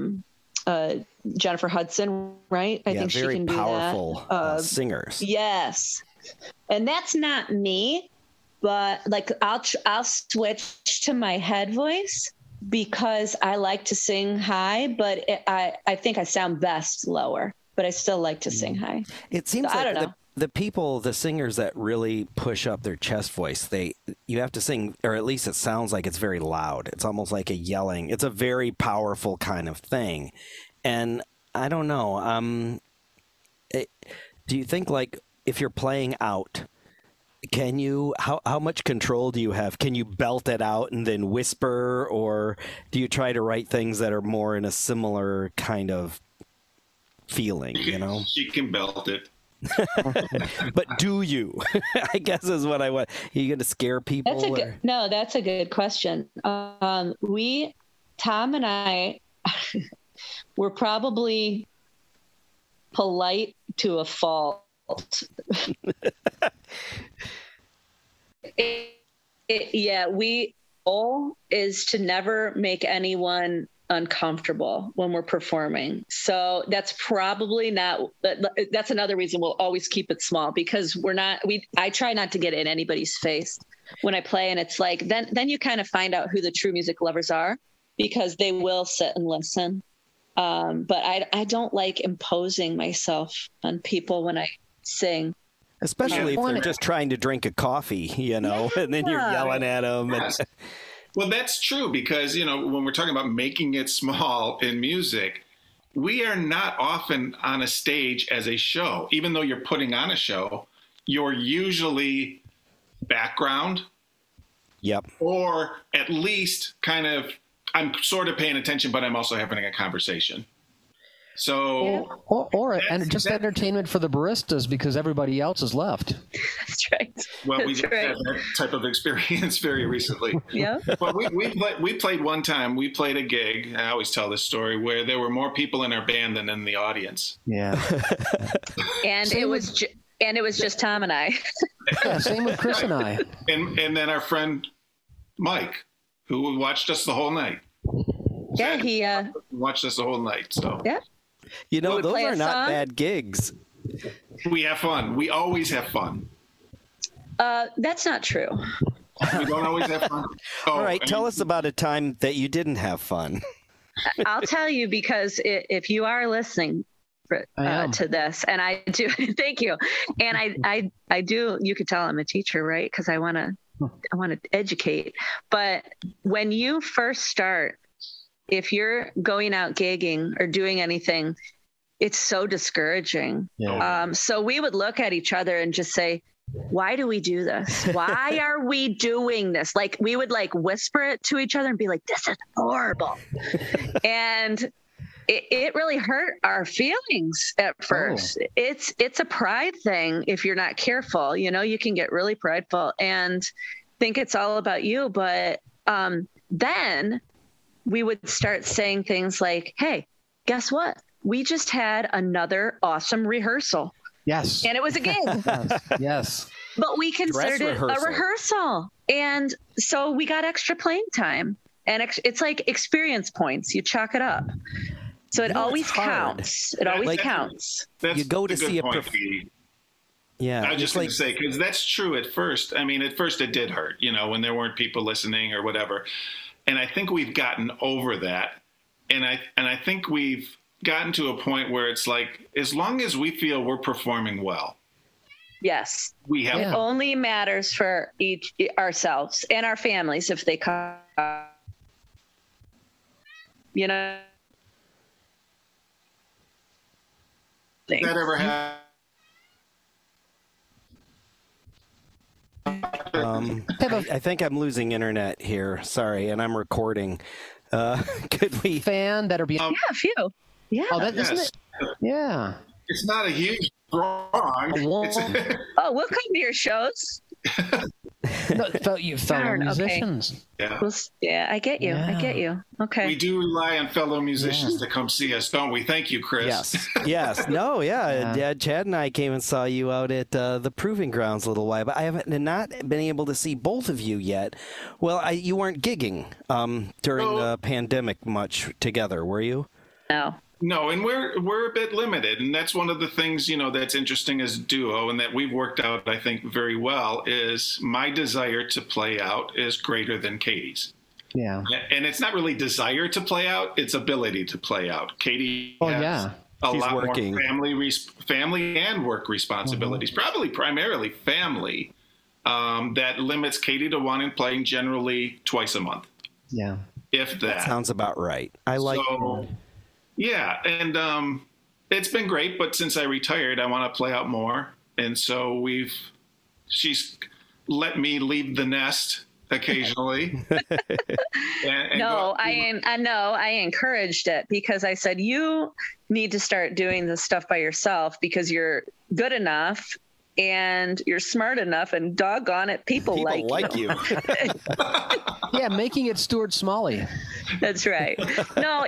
Jennifer Hudson, right? I think she very can do powerful that. singers. Yes. And that's not me, but like I'll switch to my head voice because I like to sing high, but I think I sound best lower, but I still like to sing high. It seems So I like don't know. the singers that really push up their chest voice, you have to sing, or at least it sounds like it's very loud. It's almost like a yelling. It's a very powerful kind of thing. And I don't know. Do you think, like, if you're playing out, can you, how much control do you have? Can you belt it out and then whisper, or do you try to write things that are more in a similar kind of feeling, She can belt it. But do you? I guess is what I want. Are you going to scare people? That's a good question. Tom and I were probably polite to a fault. We goal is to never make anyone uncomfortable when we're performing. So that's probably not, that's another reason we'll always keep it small, because I try not to get in anybody's face when I play. And it's like, then you kind of find out who the true music lovers are, because they will sit and listen. But I don't like imposing myself on people when I sing. Especially if they're just trying to drink a coffee, and then you're yelling at them. Yes. Well, that's true, because, when we're talking about making it small in music, we are not often on a stage as a show. Even though you're putting on a show, you're usually background. Yep. Or at least I'm sort of paying attention, but I'm also having a conversation. So, and just entertainment for the baristas because everybody else has left. That's right. Well, we just had that type of experience very recently. Yeah. But we played one time. We played a gig. I always tell this story where there were more people in our band than in the audience. Yeah. And it was just Tom and I. Yeah, same with Chris and I. And then our friend Mike, who watched us the whole night. Yeah, he watched us the whole night. So yeah. Those are not bad gigs. We have fun. We always have fun. That's not true. We don't always have fun. All right, tell us about a time that you didn't have fun. I'll tell you, because if you are listening to this, and I do, thank you, and I do. You could tell I'm a teacher, right? Because I want to educate. But when you first start, if you're going out gigging or doing anything, it's so discouraging. Yeah. So we would look at each other and just say, why do we do this? Why are we doing this? Like, we would like whisper it to each other and be like, this is horrible. And it really hurt our feelings at first. It's a pride thing. If you're not careful, you can get really prideful and think it's all about you. But then we would start saying things like, hey, guess what? We just had another awesome rehearsal. Yes. And it was a gig. Yes. But we considered it a rehearsal. And so we got extra playing time. And it's like experience points. You chalk it up. So it always counts. It always counts. That's you go to see a Yeah, I was just going to say, because that's true at first. I mean, at first it did hurt, when there weren't people listening or whatever. And I think we've gotten over that. And I think we've gotten to a point where it's like, as long as we feel we're performing well. Yes. We have. It only matters for ourselves and our families if they come. That ever happened? I think I'm losing internet here. Sorry, and I'm recording. Could we fan that'll be? Yeah, a few. Yeah. Oh, isn't it? Yeah. It's not a huge wrong. We'll come to your shows. You fellow musicians. Okay. Yeah, I get you. Yeah. I get you. Okay. We do rely on fellow musicians to come see us, don't we? Thank you, Chris. Yes. No, yeah. Chad and I came and saw you out at the Proving Grounds a little while, but I haven't not been able to see both of you yet. Well, you weren't gigging during the pandemic much together, were you? No, and we're a bit limited, and that's one of the things, that's interesting as a duo, and that we've worked out, I think, very well, is my desire to play out is greater than Katie's. Yeah. And it's not really desire to play out, it's ability to play out. Katie has a She's lot working. more family and work responsibilities, probably primarily family, that limits Katie to wanting playing generally twice a month. Yeah. If that. Sounds about right. I like Yeah, and it's been great, but since I retired, I want to play out more. And so she's let me leave the nest occasionally. I encouraged it because I said, you need to start doing this stuff by yourself because you're good enough and you're smart enough, and doggone it, people like you. Yeah, making it Stuart Smalley. That's right. No,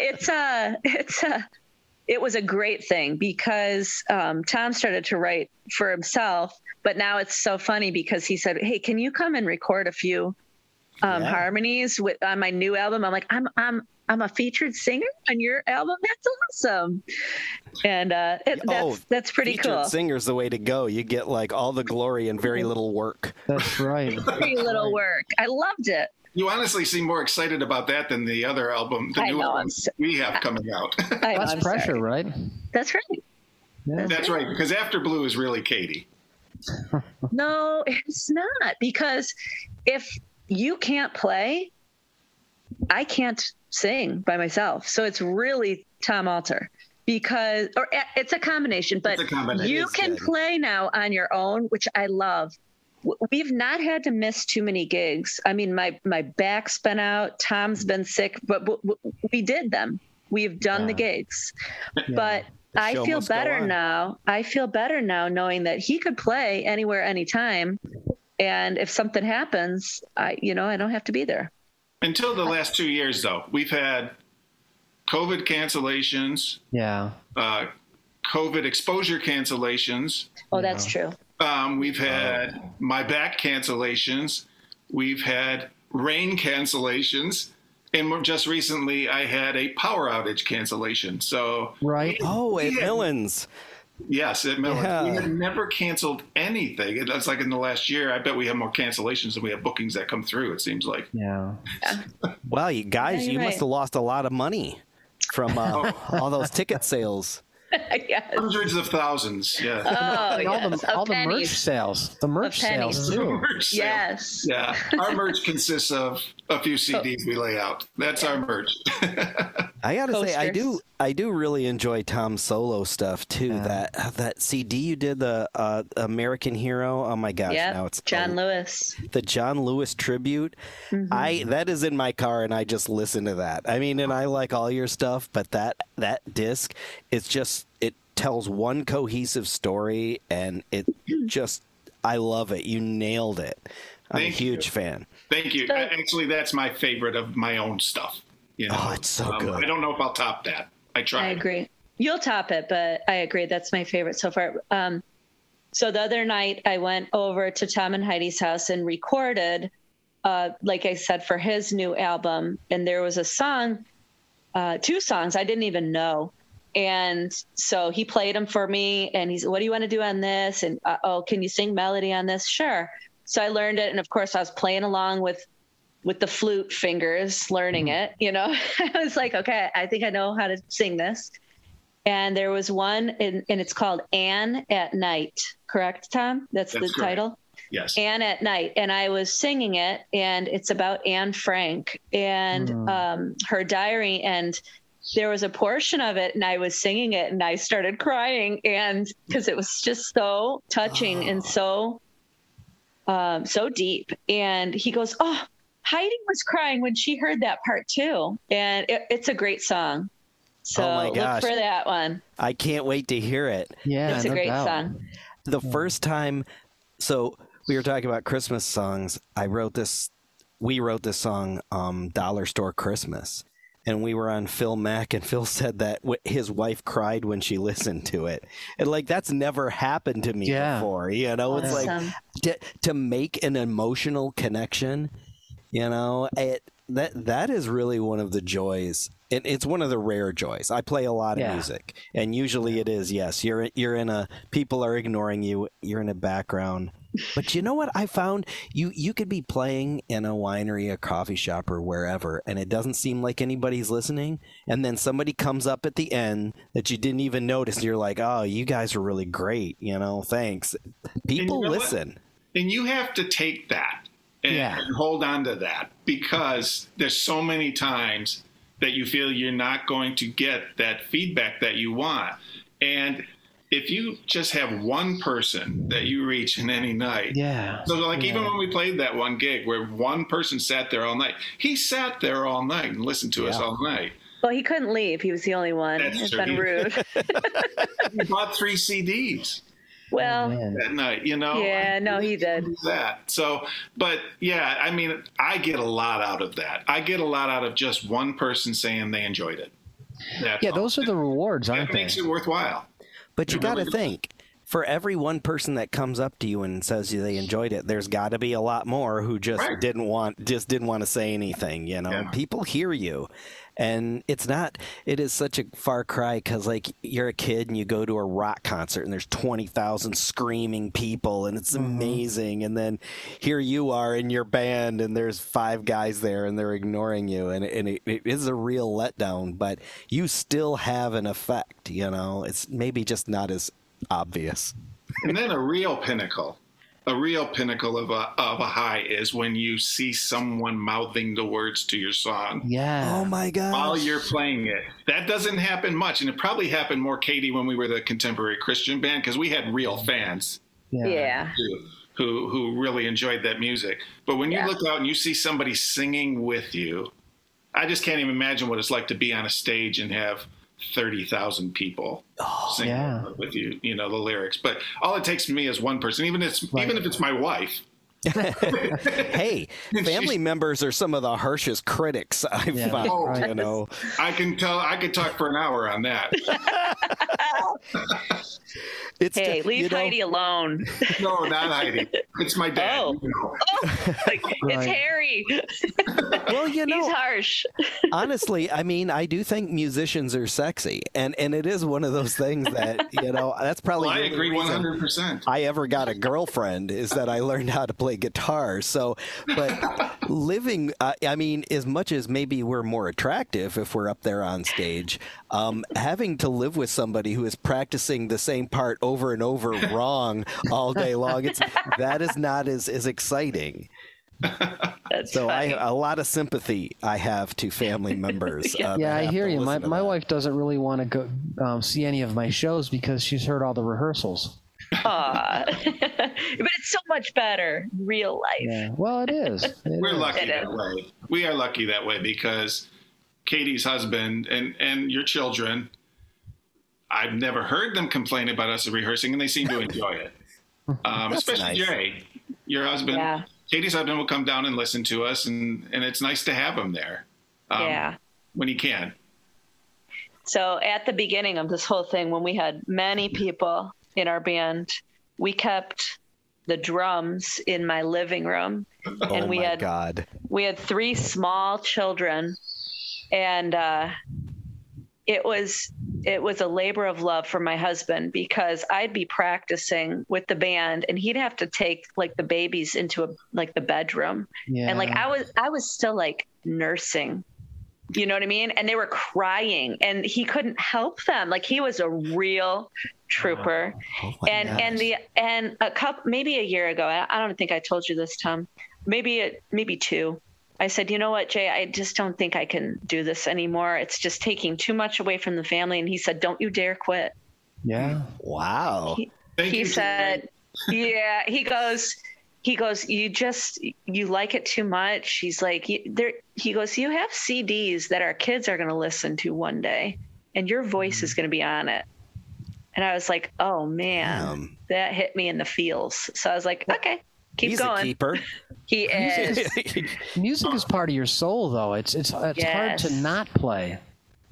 it was a great thing because Tom started to write for himself, but now it's so funny because he said, "Hey, can you come and record a few harmonies on my new album?" I'm like, I'm a featured singer on your album. That's awesome. And that's pretty cool. Featured singer's the way to go. You get like all the glory and very little work. That's right. Very little work. I loved it. You honestly seem more excited about that than the other album, the new album we have coming out. That's pressure, right? That's right. Yeah. That's right, because After Blue is really Katie. No, it's not, because if you can't play, I can't sing by myself. So it's really Tom Alter, or it's a combination, but you can play now on your own, which I love. We've not had to miss too many gigs. I mean, my back's been out, Tom's been sick, but we did them. We've done the gigs, but I feel better now. I feel better now knowing that he could play anywhere, anytime. And if something happens, I don't have to be there. Until the last 2 years, though, we've had COVID cancellations. Yeah. COVID exposure cancellations. Oh, that's true. We've had my back cancellations. We've had rain cancellations. And just recently, I had a power outage cancellation. So right. Oh, at Millens. Yes, at Miller. Yeah. We had never canceled anything. That's like in the last year. I bet we have more cancellations than we have bookings that come through. It seems like. Yeah. Wow, you guys, Yeah, you you're must have lost a lot of money from all those ticket sales. Yes. Hundreds of thousands. Yeah. Oh, And yes. all Of the merch pennies. sales. The merch pennies. sales too. Merch sale. Yes. Yeah. Our merch consists of a few CDs we lay out. That's our merch. I gotta say, Coasters. I do really enjoy Tom's solo stuff too. That CD you did, the American Hero. Oh my gosh, now Yep. it's John Lewis. the John Lewis tribute. That is in my car, and I just listen to that. I mean, and I like all your stuff, but that disc, it tells one cohesive story, and I love it. You nailed it. I'm a Thank you. huge fan. Thank you. Actually, that's my favorite of my own stuff. You know? Oh, it's so good. I don't know if I'll top that. I tried. I agree. You'll top it, but I agree. That's my favorite so far. So the other night I went over to Tom and Heidi's house and recorded, like I said, for his new album. And there was a song, 2 songs I didn't even know. And so he played them for me and he's, what do you want to do on this? And, can you sing melody on this? Sure. So I learned it. And of course I was playing along with the flute fingers, learning it, I was like, okay, I think I know how to sing this. And there was one, and it's called Anne at Night. Correct, Tom? That's the correct. title? Yes. Anne at Night. And I was singing it, and it's about Anne Frank and her diary. And there was a portion of it, and I was singing it, and I started crying, and because it was just so touching and so deep. And he goes, oh, Heidi was crying when she heard that part too. And it's a great song. So Oh my look gosh. for that one. I can't wait to hear it. Yeah, It's a no great doubt. song. The first time, so we were talking about Christmas songs. We wrote this song, Dollar Store Christmas. And we were on Phil Mack, and Phil said that his wife cried when she listened to it. And like, that's never happened to me before. It's Awesome. like to make an emotional connection, that is really one of the joys. It's one of the rare joys. I play a lot of music, and usually it is, yes, you're in people are ignoring you, you're in a background. But you know what I found? You could be playing in a winery, a coffee shop, or wherever, and it doesn't seem like anybody's listening, and then somebody comes up at the end that you didn't even notice, and you're like, oh, you guys are really great, thanks. People listen. And you have to take that and hold on to that, because there's so many times that you feel you're not going to get that feedback that you want. And if you just have one person that you reach in any night. Yeah. So like even when we played that one gig where one person sat there all night, he sat there all night and listened to us all night. Well, he couldn't leave. He was the only one. That's It's true. been rude. He bought 3 CDs Well, that night, yeah, no, he did. That. So, but yeah, I mean, I get a lot out of that. I get a lot out of just one person saying they enjoyed it. That's all. Those are the rewards, aren't That they? makes it worthwhile. But you It got to really think, for every one person that comes up to you and says they enjoyed it, there's got to be a lot more who just Right. didn't want to say anything. Yeah. People hear you, and it is such a far cry, because like you're a kid and you go to a rock concert and there's 20,000 screaming people and it's amazing, and then here you are in your band and there's 5 guys there and they're ignoring you, and it is a real letdown, but you still have an effect. It's maybe just not as obvious. And then a real pinnacle of a high is when you see someone mouthing the words to your song Yeah. Oh my god! while you're playing it. That doesn't happen much, and it probably happened more, Katie, when we were the contemporary Christian band, because we had real fans Yeah. who really enjoyed that music. But when you look out and you see somebody singing with you, I just can't even imagine what it's like to be on a stage and have 30,000 people singing with you, the lyrics. But all it takes from me is one person, even if it's my wife. Hey, family members are some of the harshest critics I've found. Oh, I could talk for an hour on that. Hey, leave Heidi alone. No, not Heidi. It's my dad. Oh. It's Harry. Well, you know, He's harsh. honestly, I mean, I do think musicians are sexy, and it is one of those things that, you know, that's probably Well, I the agree reason 100%. I ever got a girlfriend is that I learned how to play guitar. So, but living, I mean, as much as maybe we're more attractive if we're up there on stage, having to live with somebody who is practicing the same part over and over wrong all day long, that is not as exciting. That's So funny. a lot of sympathy I have to family members. Yeah. Yeah, that I have hear to you. listen to My that. wife doesn't really want to go see any of my shows because she's heard all the rehearsals. Aw. But it's so much better in real life. Yeah. Well, it is. We're lucky It that is. way. We are lucky that way because Katie's husband and your children, I've never heard them complain about us rehearsing, and they seem to enjoy it. Especially nice. Jay, your husband. Yeah. Katie's husband will come down and listen to us, and it's nice to have him there Yeah. when he can. So at the beginning of this whole thing, when we had many people in our band, we kept the drums in my living room, Oh and we my had God. 3 small children, and it was a labor of love for my husband because I'd be practicing with the band, and he'd have to take like the babies into the bedroom, Yeah. and like I was still like nursing. You know what I mean? And they were crying, and he couldn't help them. Like he was a real trooper. Oh my And a couple, maybe a year ago, I don't think I told you this, Tom. Maybe 2. I said, you know what, Jay, I just don't think I can do this anymore. It's just taking too much away from the family. And he said, don't you dare quit. Yeah. Wow. Thank He you, said, yeah, he goes, you like it too much. He's like, he goes, you have CDs that our kids are going to listen to one day, and your voice is going to be on it. And I was like, oh man, that hit me in the feels. So I was like, okay, keep He's going. a keeper. He is. Music is part of your soul, though. It's hard Yes. to not play.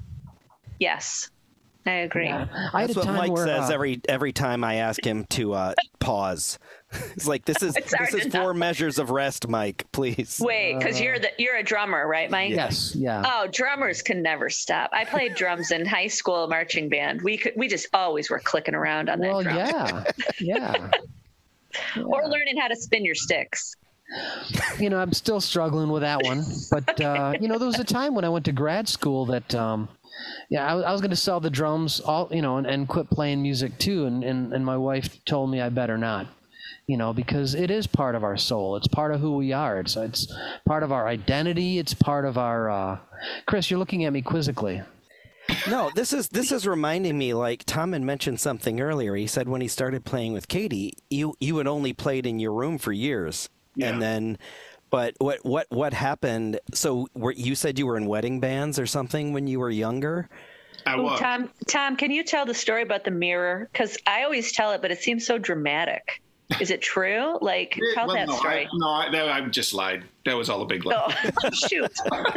Yes, I agree. I had That's a what time Mike where, says every time I ask him to pause. It's like this is hard to 4 measures of rest, Mike. Please. Wait, because you're a drummer, right, Mike? yes, yeah. Oh, drummers can never stop. I played drums in high school marching band. We just always were clicking around on that Well, drum. yeah. Or learning how to spin your sticks. You know, I'm still struggling with that one. But, you know, there was a time when I went to grad school that, I was going to sell the drums and quit playing music too. And my wife told me I better not, because it is part of our soul. It's part of who we are. It's part of our identity. It's part of our, Chris, you're looking at me quizzically. No, this is reminding me, like Tom had mentioned something earlier. He said when he started playing with Katie, you had only played in your room for years. Yeah. And then, but what happened? So you said you were in wedding bands or something when you were younger? I Ooh, was. Tom, can you tell the story about the mirror? Because I always tell it, but it seems so dramatic. Is it true? Like, tell that story. I just lied. That was all a big lie. Oh, shoot.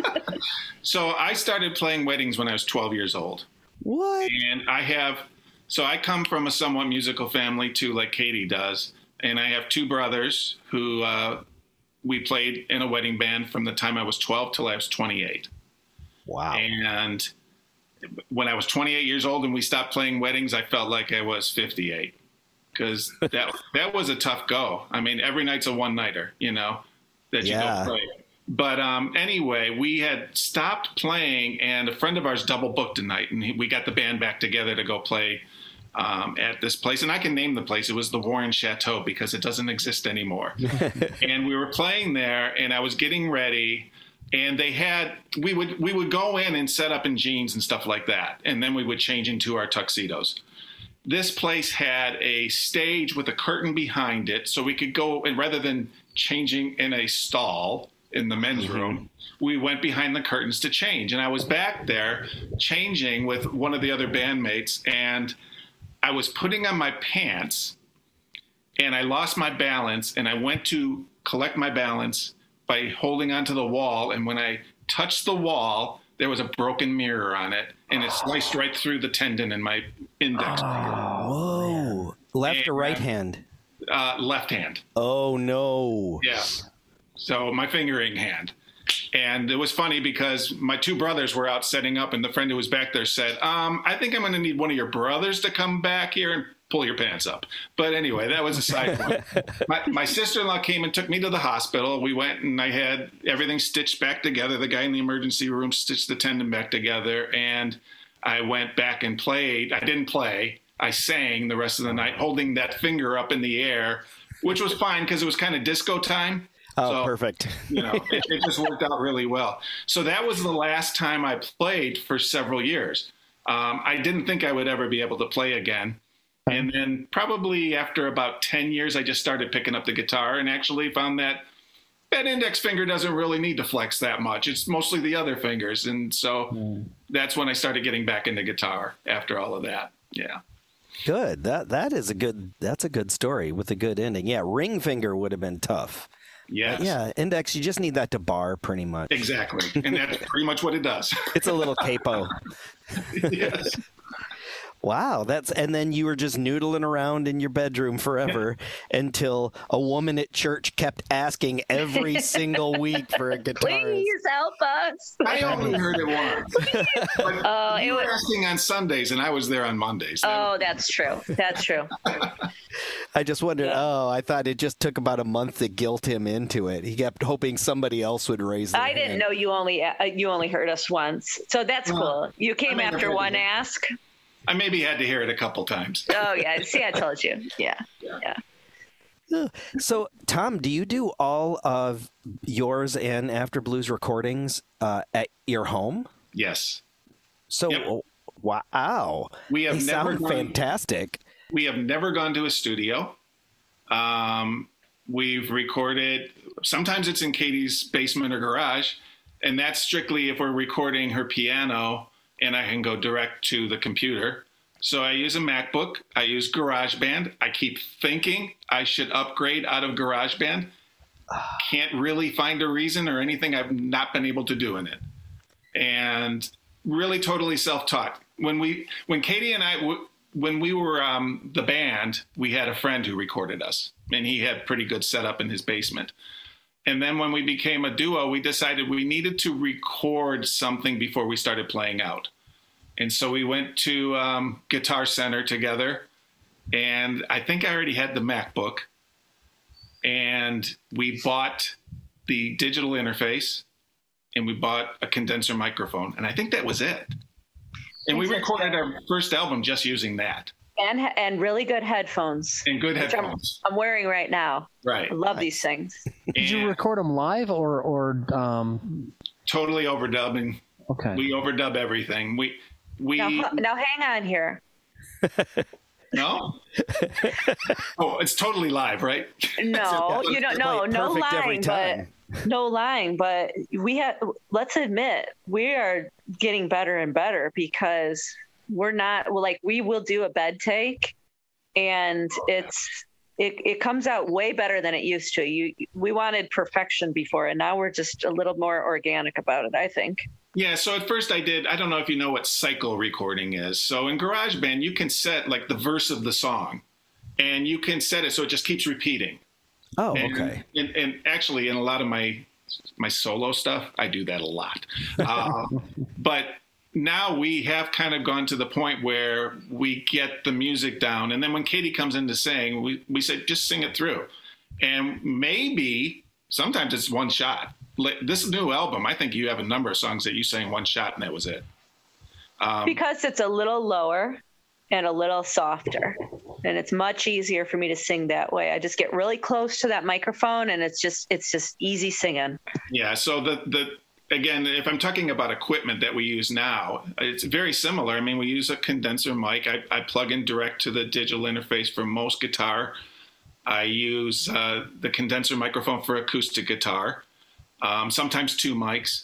So I started playing weddings when I was 12 years old. What? And I come from a somewhat musical family too, like Katie does. And I have 2 brothers who we played in a wedding band from the time I was 12 till I was 28. Wow. And when I was 28 years old and we stopped playing weddings, I felt like I was 58 because that was a tough go. I mean, every night's a one-nighter, that you don't play. But anyway, we had stopped playing, and a friend of ours double booked a night, and we got the band back together to go play at this place. And I can name the place. It was the Warren Chateau because it doesn't exist anymore. And we were playing there, and I was getting ready, and we would go in and set up in jeans and stuff like that, and then we would change into our tuxedos. This place had a stage with a curtain behind it, so we could go, and rather than changing in a stall in the men's room, we went behind the curtains to change. And I was back there changing with one of the other bandmates, and I was putting on my pants, and I lost my balance, and I went to collect my balance by holding onto the wall. And when I touched the wall, there was a broken mirror on it, and it sliced right through the tendon in my index finger. Whoa. Left or right hand? Left hand. Oh, no. Yeah. So my fingering hand. And it was funny because my two brothers were out setting up, and the friend who was back there said, I think I'm going to need one of your brothers to come back here and pull your pants up. But anyway, that was a side point. My sister-in-law came and took me to the hospital. We went and I had everything stitched back together. The guy in the emergency room stitched the tendon back together, and I went back and played. I didn't play. I sang the rest of the night, holding that finger up in the air, which was fine because it was kind of disco time. Oh, so, perfect. It just worked out really well. So that was the last time I played for several years. I didn't think I would ever be able to play again. And then probably after about 10 years, I just started picking up the guitar and actually found that index finger doesn't really need to flex that much. It's mostly the other fingers. And so that's when I started getting back into guitar after all of that. Yeah. Good. That's a good story with a good ending. Yeah, ring finger would have been tough. Yes. Yeah, index, you just need that to bar pretty much. Exactly. And that's pretty much what it does. It's a little capo. Yes. Wow, and then you were just noodling around in your bedroom forever until a woman at church kept asking every single week for a guitarist. Please help us. I only heard it once. But you were asking on Sundays, and I was there on Mondays. Oh, that's true. That's true. I just wondered, I thought it just took about a month to guilt him into it. He kept hoping somebody else would raise their I didn't know you only heard us once. So that's cool. You came after one ask. I maybe had to hear it a couple times. Oh, yeah. See, I told you. Yeah. So, Tom, do you do all of yours and After Blues recordings at your home? Yes. So, wow. We have never sound fantastic. We have never gone to a studio. We've recorded, sometimes it's in Katie's basement or garage, and that's strictly if we're recording her piano and I can go direct to the computer. So I use a MacBook. I use GarageBand. I keep thinking I should upgrade out of GarageBand. Can't really find a reason or anything I've not been able to do in it. And really totally self-taught. When Katie and I, when we were the band, we had a friend who recorded us, and he had pretty good setup in his basement. And then when we became a duo, we decided we needed to record something before we started playing out. And so we went to Guitar Center together, and I think I already had the MacBook. And we bought the digital interface, and we bought a condenser microphone, and I think that was it. And we recorded our first album just using that. And really good headphones. And good headphones. I'm wearing right now. Right. I love these things. Did you record them live or totally overdubbing? Okay. We overdub everything. We now hang on here. No? Oh, it's totally live, right? No, you don't. No lying. But let's admit we are getting better and better because we're not we will do a bed take, and it comes out way better than it used to. We wanted perfection before, and now we're just a little more organic about it, I think. Yeah, so at first I don't know if you know what cycle recording is. So in GarageBand, you can set the verse of the song, and you can set it so it just keeps repeating. Oh, okay. And actually, in a lot of my solo stuff, I do that a lot. But now we have kind of gone to the point where we get the music down, and then when Katie comes in to sing, we say, just sing it through. And maybe sometimes it's one shot. This new album, I think you have a number of songs that you sang one shot and that was it. Because it's a little lower and a little softer, and it's much easier for me to sing that way. I just get really close to that microphone, and it's just easy singing. Yeah. So again, if I'm talking about equipment that we use now, it's very similar. I mean, we use a condenser mic. I plug in direct to the digital interface for most guitar. I use the condenser microphone for acoustic guitar. Sometimes two mics.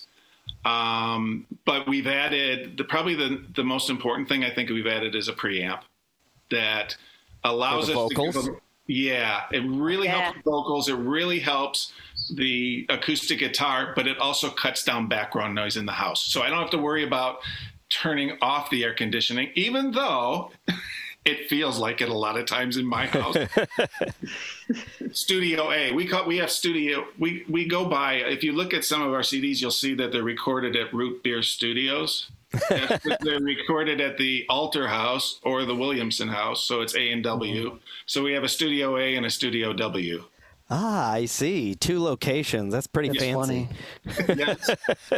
But we've added probably the most important thing I think we've added is a preamp that allows us vocals? It really helps vocals. It really helps the acoustic guitar, but it also cuts down background noise in the house. So I don't have to worry about turning off the air conditioning, even though It feels like it a lot of times in my house. Studio A. We have studio. We go by. If you look at some of our CDs, you'll see that they're recorded at Root Beer Studios. They're recorded at the Alter House or the Williamson House, so it's A and W. So we have a Studio A and a Studio W. Ah, I see. 2 locations. That's pretty fancy. Funny. Yes.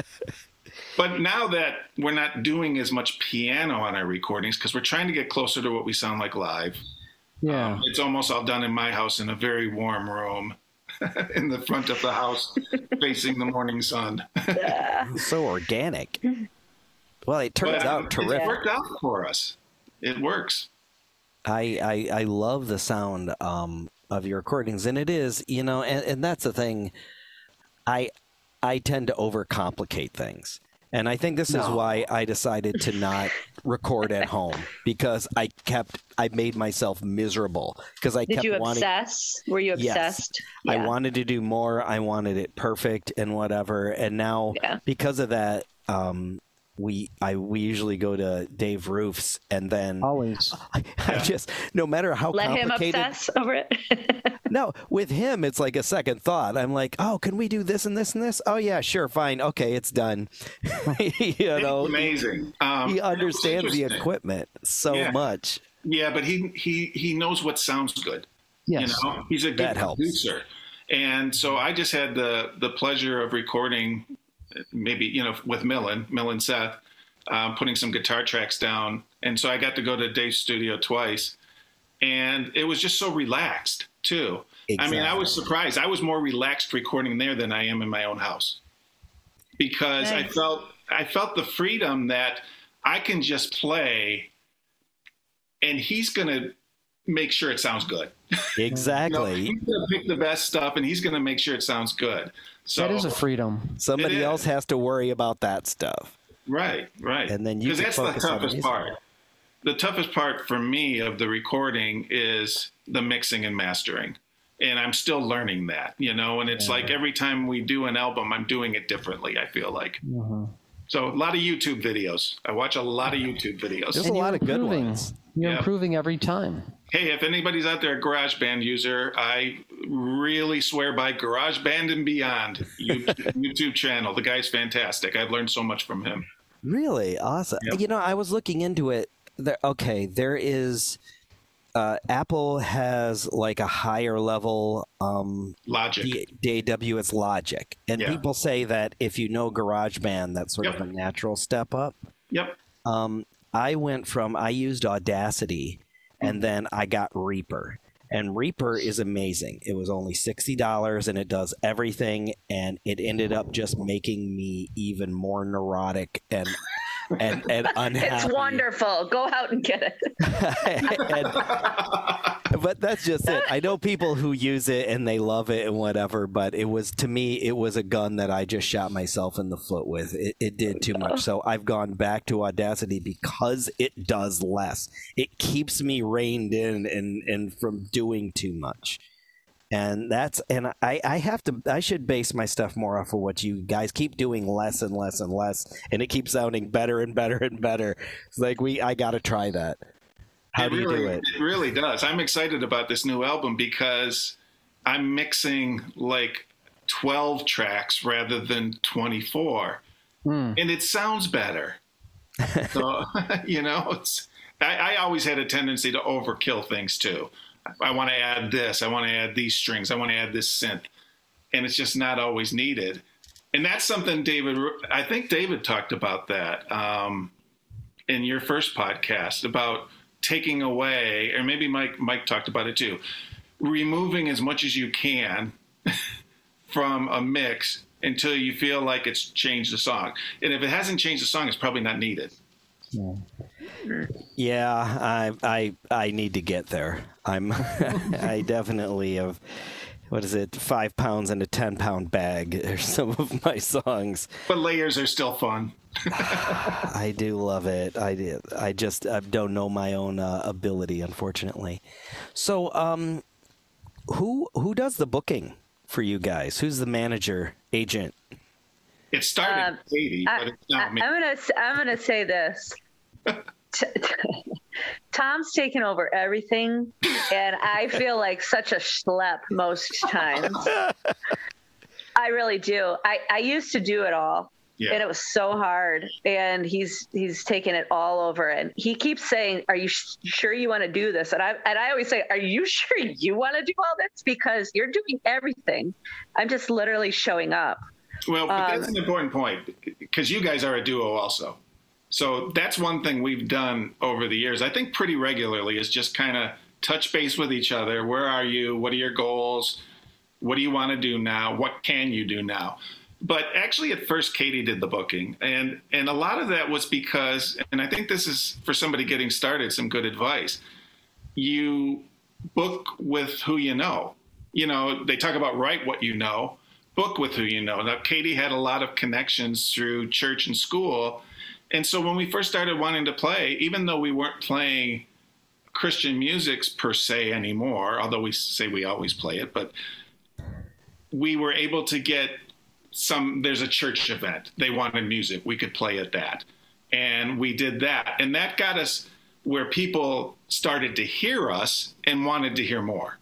But now that we're not doing as much piano on our recordings, because we're trying to get closer to what we sound like live. Yeah. It's almost all done in my house in a very warm room in the front of the house facing the morning sun. So organic. Well, it turns out terrific. It worked out for us. It works. I love the sound of your recordings, and it is, and that's the thing. I tend to overcomplicate things. And I think this is why I decided to not record at home, because I made myself miserable because I kept wanting. Did you obsess? Were you obsessed? Yes. Yeah. I wanted to do more. I wanted it perfect and whatever. And now because of that, we usually go to Dave Roof's, and then always I just, no matter how complicated, him obsess over it. No, with him it's like a second thought. I'm like, oh, can we do this and this and this? Oh yeah, sure, fine, okay, it's done. It's amazing. He understands the equipment so much. Yeah, but he knows what sounds good. Yes, he's a good producer, and so I just had the pleasure of recording. Maybe, with Millen Seth, putting some guitar tracks down. And so I got to go to Dave's studio twice. And it was just so relaxed, too. Exactly. I mean, I was surprised. I was more relaxed recording there than I am in my own house. Because nice. I felt the freedom that I can just play and he's going to make sure it sounds good. Exactly. He's going to pick the best stuff and he's going to make sure it sounds good. So that is a freedom. Somebody else has to worry about that stuff. Right. And then you can that's focus the on toughest part. The toughest part for me of the recording is the mixing and mastering. And I'm still learning that, and it's like every time we do an album, I'm doing it differently, I feel like. Mm-hmm. So a lot of YouTube videos. I watch a lot of YouTube videos. There's a lot of good ones. You're improving every time. Hey, if anybody's out there a GarageBand user, I really swear by GarageBand and Beyond YouTube channel. The guy's fantastic. I've learned so much from him. Really? Awesome. Yep. I was looking into it. There is... Apple has like a higher level Logic. DAW, it's Logic. And people say that if you know GarageBand, that's sort of a natural step up. Yep. I used Audacity, and then I got Reaper. And Reaper is amazing. It was only $60, and it does everything, and it ended up just making me even more neurotic and unhappy. It's wonderful. Go out and get it. But that's just it. I know people who use it and they love it and whatever, but it was a gun that I just shot myself in the foot with. It did too much. So I've gone back to Audacity because it does less. It keeps me reined in and from doing too much. And I should base my stuff more off of what you guys keep doing, less and less and less, and it keeps sounding better and better and better. It's like I got to try that. How do you do it? It really does. I'm excited about this new album because I'm mixing like 12 tracks rather than 24, and it sounds better. So I always had a tendency to overkill things too. I want to add this. I want to add these strings. I want to add this synth. And it's just not always needed. And that's something I think David talked about that in your first podcast about taking away, or maybe Mike talked about it too, removing as much as you can from a mix until you feel like it's changed the song. And if it hasn't changed the song, it's probably not needed. Yeah, I need to get there. I definitely have, 5 pounds in a 10-pound bag are some of my songs. But layers are still fun. I do love it. I just don't know my own ability, unfortunately. So, who does the booking for you guys? Who's the manager, agent? It started with Katie, but it's not me. I'm gonna say this. Tom's taken over everything, and I feel like such a schlep most times. I really do. I used to do it all. Yeah. And it was so hard, and he's taken it all over. And he keeps saying, "Are you sure you want to do this?" And I always say, "Are you sure you want to do all this? Because you're doing everything. I'm just literally showing up." Well, but that's an important point, because you guys are a duo also. So that's one thing we've done over the years, I think pretty regularly, is just kind of touch base with each other. Where are you? What are your goals? What do you want to do now? What can you do now? But actually, at first, Katie did the booking. And a lot of that was because, and I think this is, for somebody getting started, some good advice. You book with who you know. You know, they talk about write what you know, book with who you know. Now, Katie had a lot of connections through church and school. And so when we first started wanting to play, even though we weren't playing Christian music per se anymore, although we say we always play it, but we were able to get there's a church event. They wanted music. We could play at that. And we did that. And that got us where people started to hear us and wanted to hear more.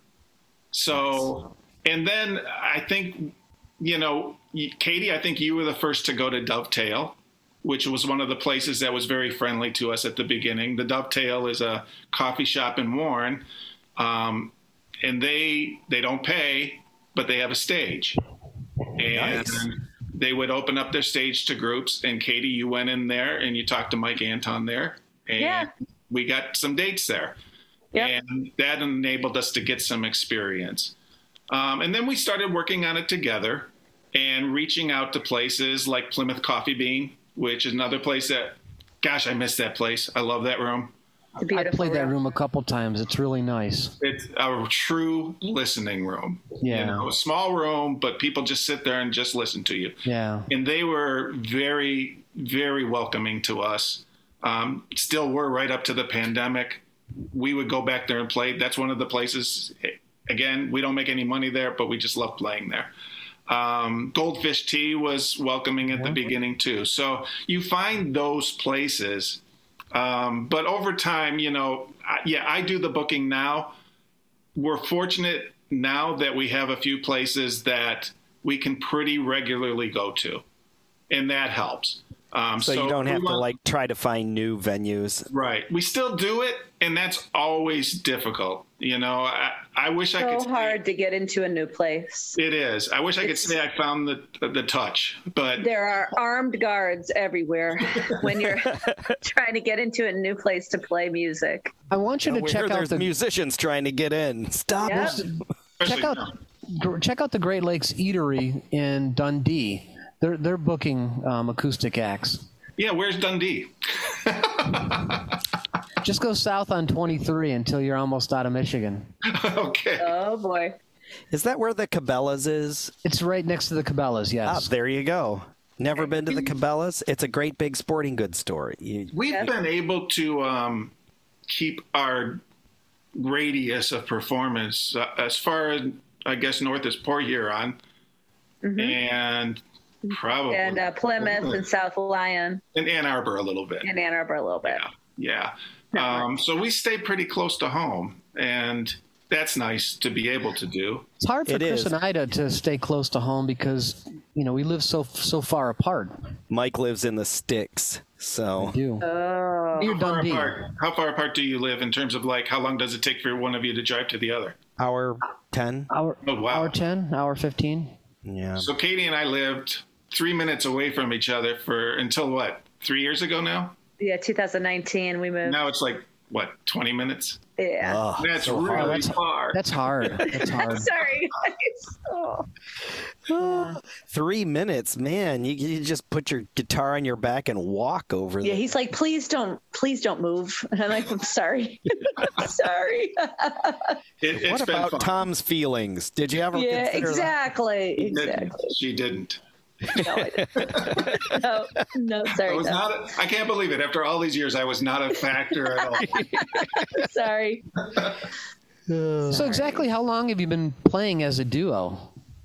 So, and then I think, you know, Katie, I think you were the first to go to Dovetail, which was one of the places that was very friendly to us at the beginning. The Dovetail is a coffee shop in Warren. And they don't pay, but they have a stage. And nice. They would open up their stage to groups. And Katie, you went in there and you talked to Mike Anton there. And we got some dates there. Yep. And that enabled us to get some experience. And then we started working on it together and reaching out to places like Plymouth Coffee Bean, which is another place that, gosh, I miss that place. I love that room. I played that room a couple times. It's really nice. It's a true listening room. Yeah. You know, a small room, but people just sit there and just listen to you. Yeah. And they were very, very welcoming to us. Still were right up to the pandemic. We would go back there and play. That's one of the places, again, we don't make any money there, but we just love playing there. Goldfish Tea was welcoming at the beginning too. So you find those places. But over time, you know, I do the booking now. We're fortunate now that we have a few places that we can pretty regularly go to, and that helps. So you don't have to try to find new venues. Right. We still do it, and that's always difficult. You know, I wish I could. So hard to get into a new place. It is. I wish I could say I found the touch, but there are armed guards everywhere when you're trying to get into a new place to play music. I want you to check out the musicians trying to get in. Stop. Yep. Check out the Great Lakes Eatery in Dundee. They're booking acoustic acts. Yeah, where's Dundee? Just go south on 23 until you're almost out of Michigan. Okay. Oh, boy. Is that where the Cabela's is? It's right next to the Cabela's, yes. Ah, there you go. Never been to the Cabela's? It's a great big sporting goods store. We've been able to keep our radius of performance as far as, I guess, north as Port Huron. Mm-hmm. And probably. And Plymouth and South Lyon. And Ann Arbor a little bit. Yeah. So we stay pretty close to home, and that's nice to be able to do. It's hard for Chris and Ida to stay close to home because, you know, we live so far apart. Mike lives in the sticks, so. I do. Oh. You're Dundee. How far apart do you live in terms of, like, how long does it take for one of you to drive to the other? Hour 10. Hour 10, hour 15. Yeah. So Katie and I lived 3 minutes away from each other until what, 3 years ago now? Yeah, 2019 we moved. Now it's like, what, 20 minutes? Yeah. Oh, that's so really far. That's hard. That's hard. Sorry, guys. 3 minutes, man. You just put your guitar on your back and walk over there. Yeah, he's like, please don't move. And I'm like, I'm sorry. I'm sorry. What about fun. Tom's feelings? Did you ever consider exactly. She didn't. No, I didn't. No, sorry. I can't believe it. After all these years, I was not a factor at all. Sorry. So exactly how long have you been playing as a duo?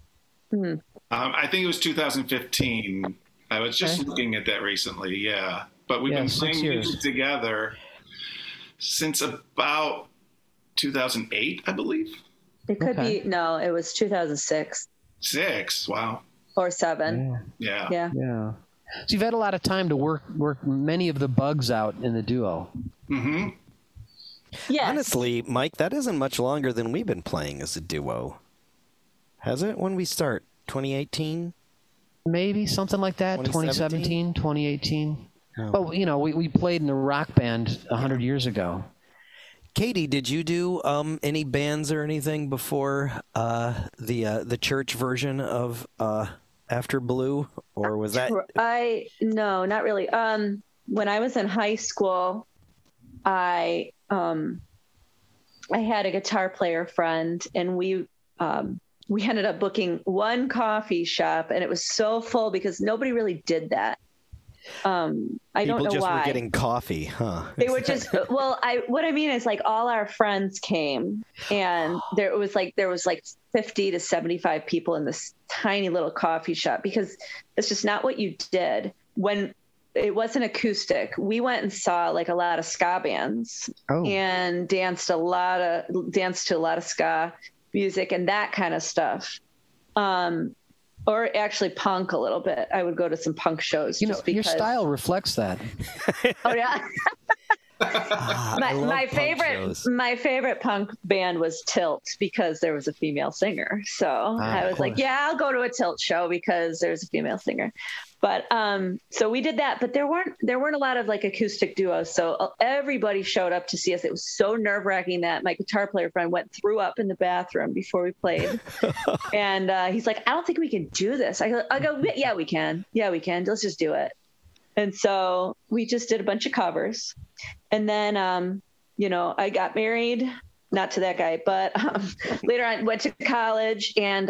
I think it was 2015. I was just looking at that recently, yeah. But we've been playing music together since about 2008, I believe. It could be, no, it was 2006. 6, wow. Or 7. Yeah. So you've had a lot of time to work many of the bugs out in the duo. Mm-hmm. Yes. Honestly, Mike, that isn't much longer than we've been playing as a duo. Has it? When we start? 2018? Maybe something like that. 2017, 2018. Oh. But we played in a rock band 100 years ago. Katie, did you do any bands or anything before the church version of After Blue, or was that? No, not really. When I was in high school, I had a guitar player friend, and we ended up booking one coffee shop, and it was so full because nobody really did that. I don't know why. People just were getting coffee, huh? They were just, what I mean is, like, all our friends came, and there was like 50 to 75 people in this tiny little coffee shop, because it's just not what you did when it wasn't acoustic. We went and saw like a lot of ska bands and danced to a lot of ska music and that kind of stuff. Or actually punk a little bit. I would go to some punk shows. Just because. Your style reflects that. Oh yeah. My favorite punk band was Tilt, because there was a female singer. So I was like, yeah, I'll go to a Tilt show because there's a female singer. But so we did that, but there weren't a lot of like acoustic duos. So everybody showed up to see us. It was so nerve-wracking that my guitar player friend threw up in the bathroom before we played. And he's like, I don't think we can do this. I go, yeah, we can. Yeah, we can. Let's just do it. And so we just did a bunch of covers. And then, I got married, not to that guy, but later on went to college and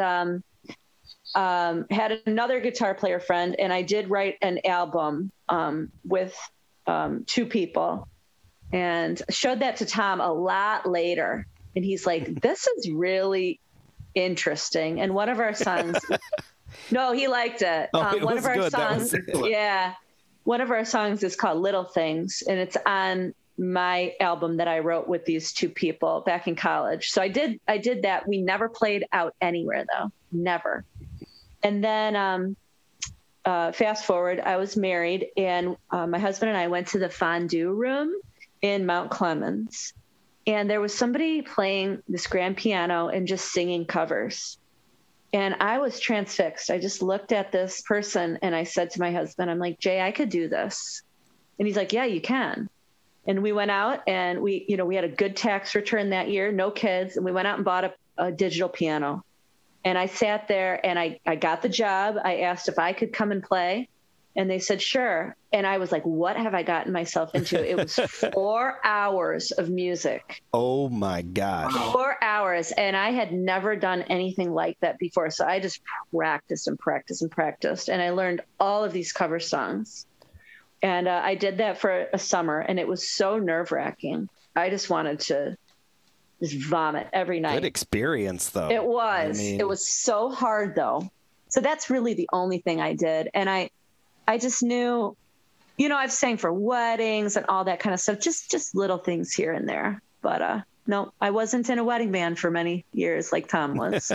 had another guitar player friend. And I did write an album with 2 people, and showed that to Tom a lot later. And he's like, this is really interesting. And one of our songs, no, he liked it. One of our songs, one of our songs is called Little Things, and it's on my album that I wrote with these 2 people back in college. So I did that. We never played out anywhere though. Never. And then fast forward, I was married, and my husband and I went to the fondue room in Mount Clemens, and there was somebody playing this grand piano and just singing covers. And I was transfixed. I just looked at this person and I said to my husband, I'm like, Jay, I could do this. And he's like, yeah, you can. And we went out and we had a good tax return that year, no kids. And we went out and bought a digital piano. And I sat there and I got the job. I asked if I could come and play. And they said, sure. And I was like, what have I gotten myself into? It was 4 hours of music. Oh my gosh. 4 hours. And I had never done anything like that before. So I just practiced and practiced and practiced. And I learned all of these cover songs. And I did that for a summer. And it was so nerve-wracking. I just wanted to just vomit every night. Good experience, though. It was. It was so hard, though. So that's really the only thing I did. And I just knew, I've sang for weddings and all that kind of stuff, just little things here and there. But no, I wasn't in a wedding band for many years like Tom was.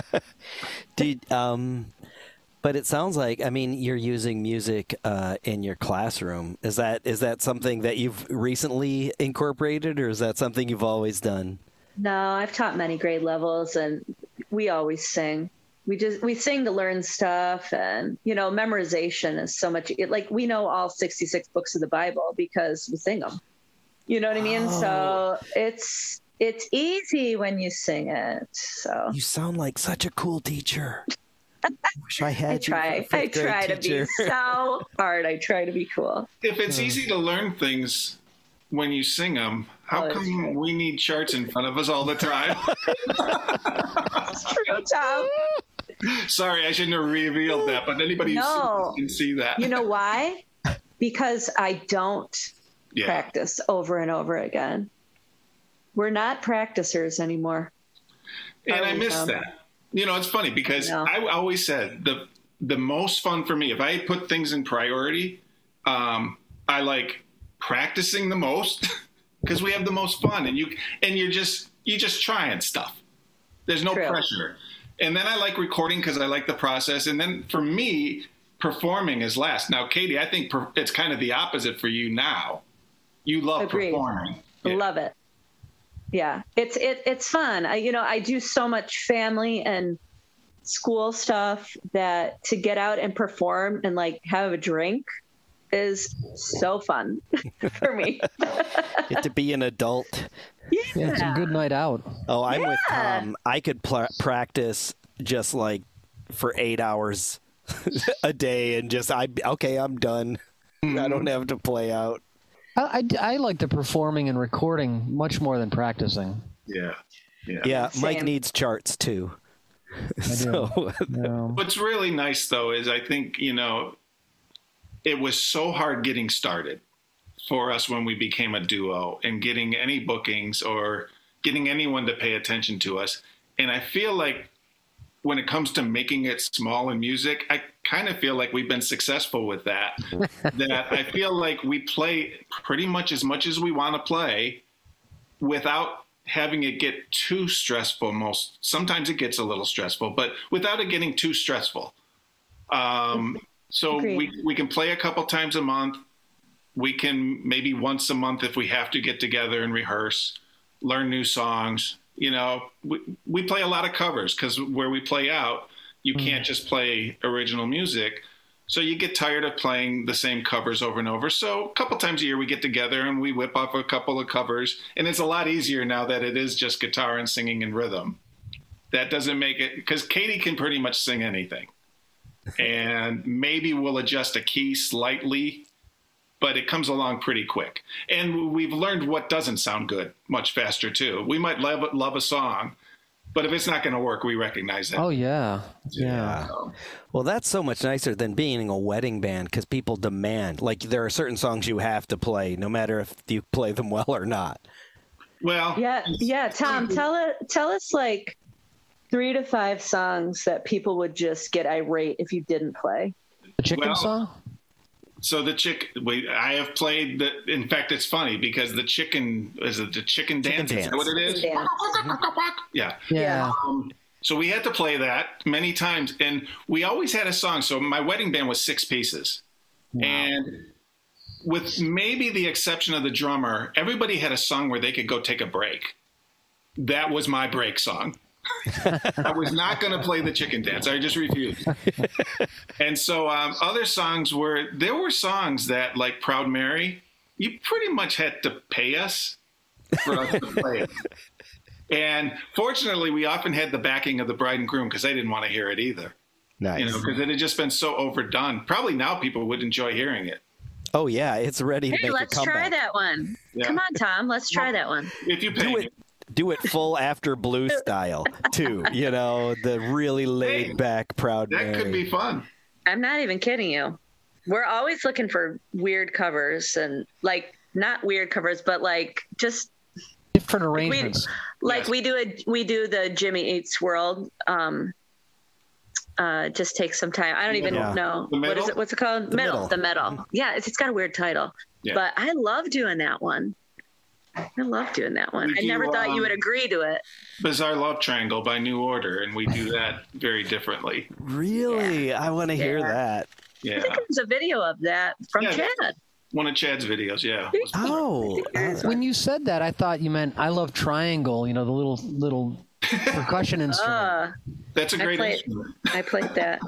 But it sounds like, you're using music in your classroom. Is that something that you've recently incorporated, or is that something you've always done? No, I've taught many grade levels, and we always sing. We sing to learn stuff, and memorization is so much. We know all 66 books of the Bible because we sing them. You know what I mean? So it's easy when you sing it. So you sound like such a cool teacher. I wish I had I try to be so hard. I try to be cool. If it's easy to learn things when you sing them, how come we need charts in front of us all the time? It's true, Tom. Sorry, I shouldn't have revealed that, but anybody who can see that. You know why? Because I don't practice over and over again. We're not practicers anymore. And I miss that. It's funny because I always said the most fun for me, if I put things in priority, I like practicing the most because we have the most fun, and you're just trying stuff. There's no True. pressure. And then I like recording because I like the process. And then for me, performing is last. Now, Katie, I think it's kind of the opposite for you now. You love Agreed. performing. Yeah. Love it. Yeah, it's fun. I do so much family and school stuff that to get out and perform and like have a drink is so fun for me. Get to be an adult. Yeah, it's a good night out. Oh, I'm with Yeah. Tom. I could practice just like for 8 hours a day and just I'm done. I don't have to play out. I like the performing and recording much more than practicing. Yeah. Yeah, Same. Mike needs charts too. So What's really nice, though, is I think, it was so hard getting started for us when we became a duo and getting any bookings or getting anyone to pay attention to us. And I feel like when it comes to making it small in music, I kind of feel like we've been successful with that. That I feel like we play pretty much as we want to play without having it get too stressful. Sometimes it gets a little stressful, but without it getting too stressful. So Agreed. we can play a couple times a month. We can maybe once a month if we have to get together and rehearse, learn new songs. We play a lot of covers because where we play out, you can't just play original music. So you get tired of playing the same covers over and over. So a couple times a year we get together and we whip up a couple of covers. And it's a lot easier now that it is just guitar and singing and rhythm. That doesn't make it, because Katie can pretty much sing anything. And maybe we'll adjust a key slightly, but it comes along pretty quick. And we've learned what doesn't sound good much faster too. We might love a song, but if it's not going to work, we recognize that. Oh yeah. Well, that's so much nicer than being a wedding band because people demand, like there are certain songs you have to play no matter if you play them well or not. Well, Yeah. Tom, tell us like 3 to 5 songs that people would just get irate if you didn't play. The chicken song? So I have played in fact, it's funny because the chicken dance? Is that what it is? Dance. Yeah. So we had to play that many times, and we always had a song. So my wedding band was 6 pieces. Wow. And with maybe the exception of the drummer, everybody had a song where they could go take a break. That was my break song. I was not going to play the chicken dance. I just refused. And so other songs there were songs that, like Proud Mary, you pretty much had to pay us for us to play it. And fortunately, we often had the backing of the bride and groom because they didn't want to hear it either. Nice. Because it had just been so overdone. Probably now people would enjoy hearing it. Oh, yeah. It's ready to make a comeback. Let's try that one. Yeah. Come on, Tom. Let's try that one. If you pay me. Do it full After Blue style, too. The really laid back Proud Mary. That could be fun. I'm not even kidding you. We're always looking for weird covers and like not weird covers, but like just different arrangements. We do the Jimmy Eats World. Just take some time. I don't even know what is it. What's it called? The Middle. Yeah, it's got a weird title, but I love doing that one. I never thought you would agree to it. Bizarre Love Triangle by New Order, and we do that very differently. Really? Yeah. I want to hear that. Yeah. I think there's a video of that from Chad. One of Chad's videos, yeah. Oh. When you said that, I thought you meant I Love Triangle, the little percussion instrument. That's a great instrument. I played that.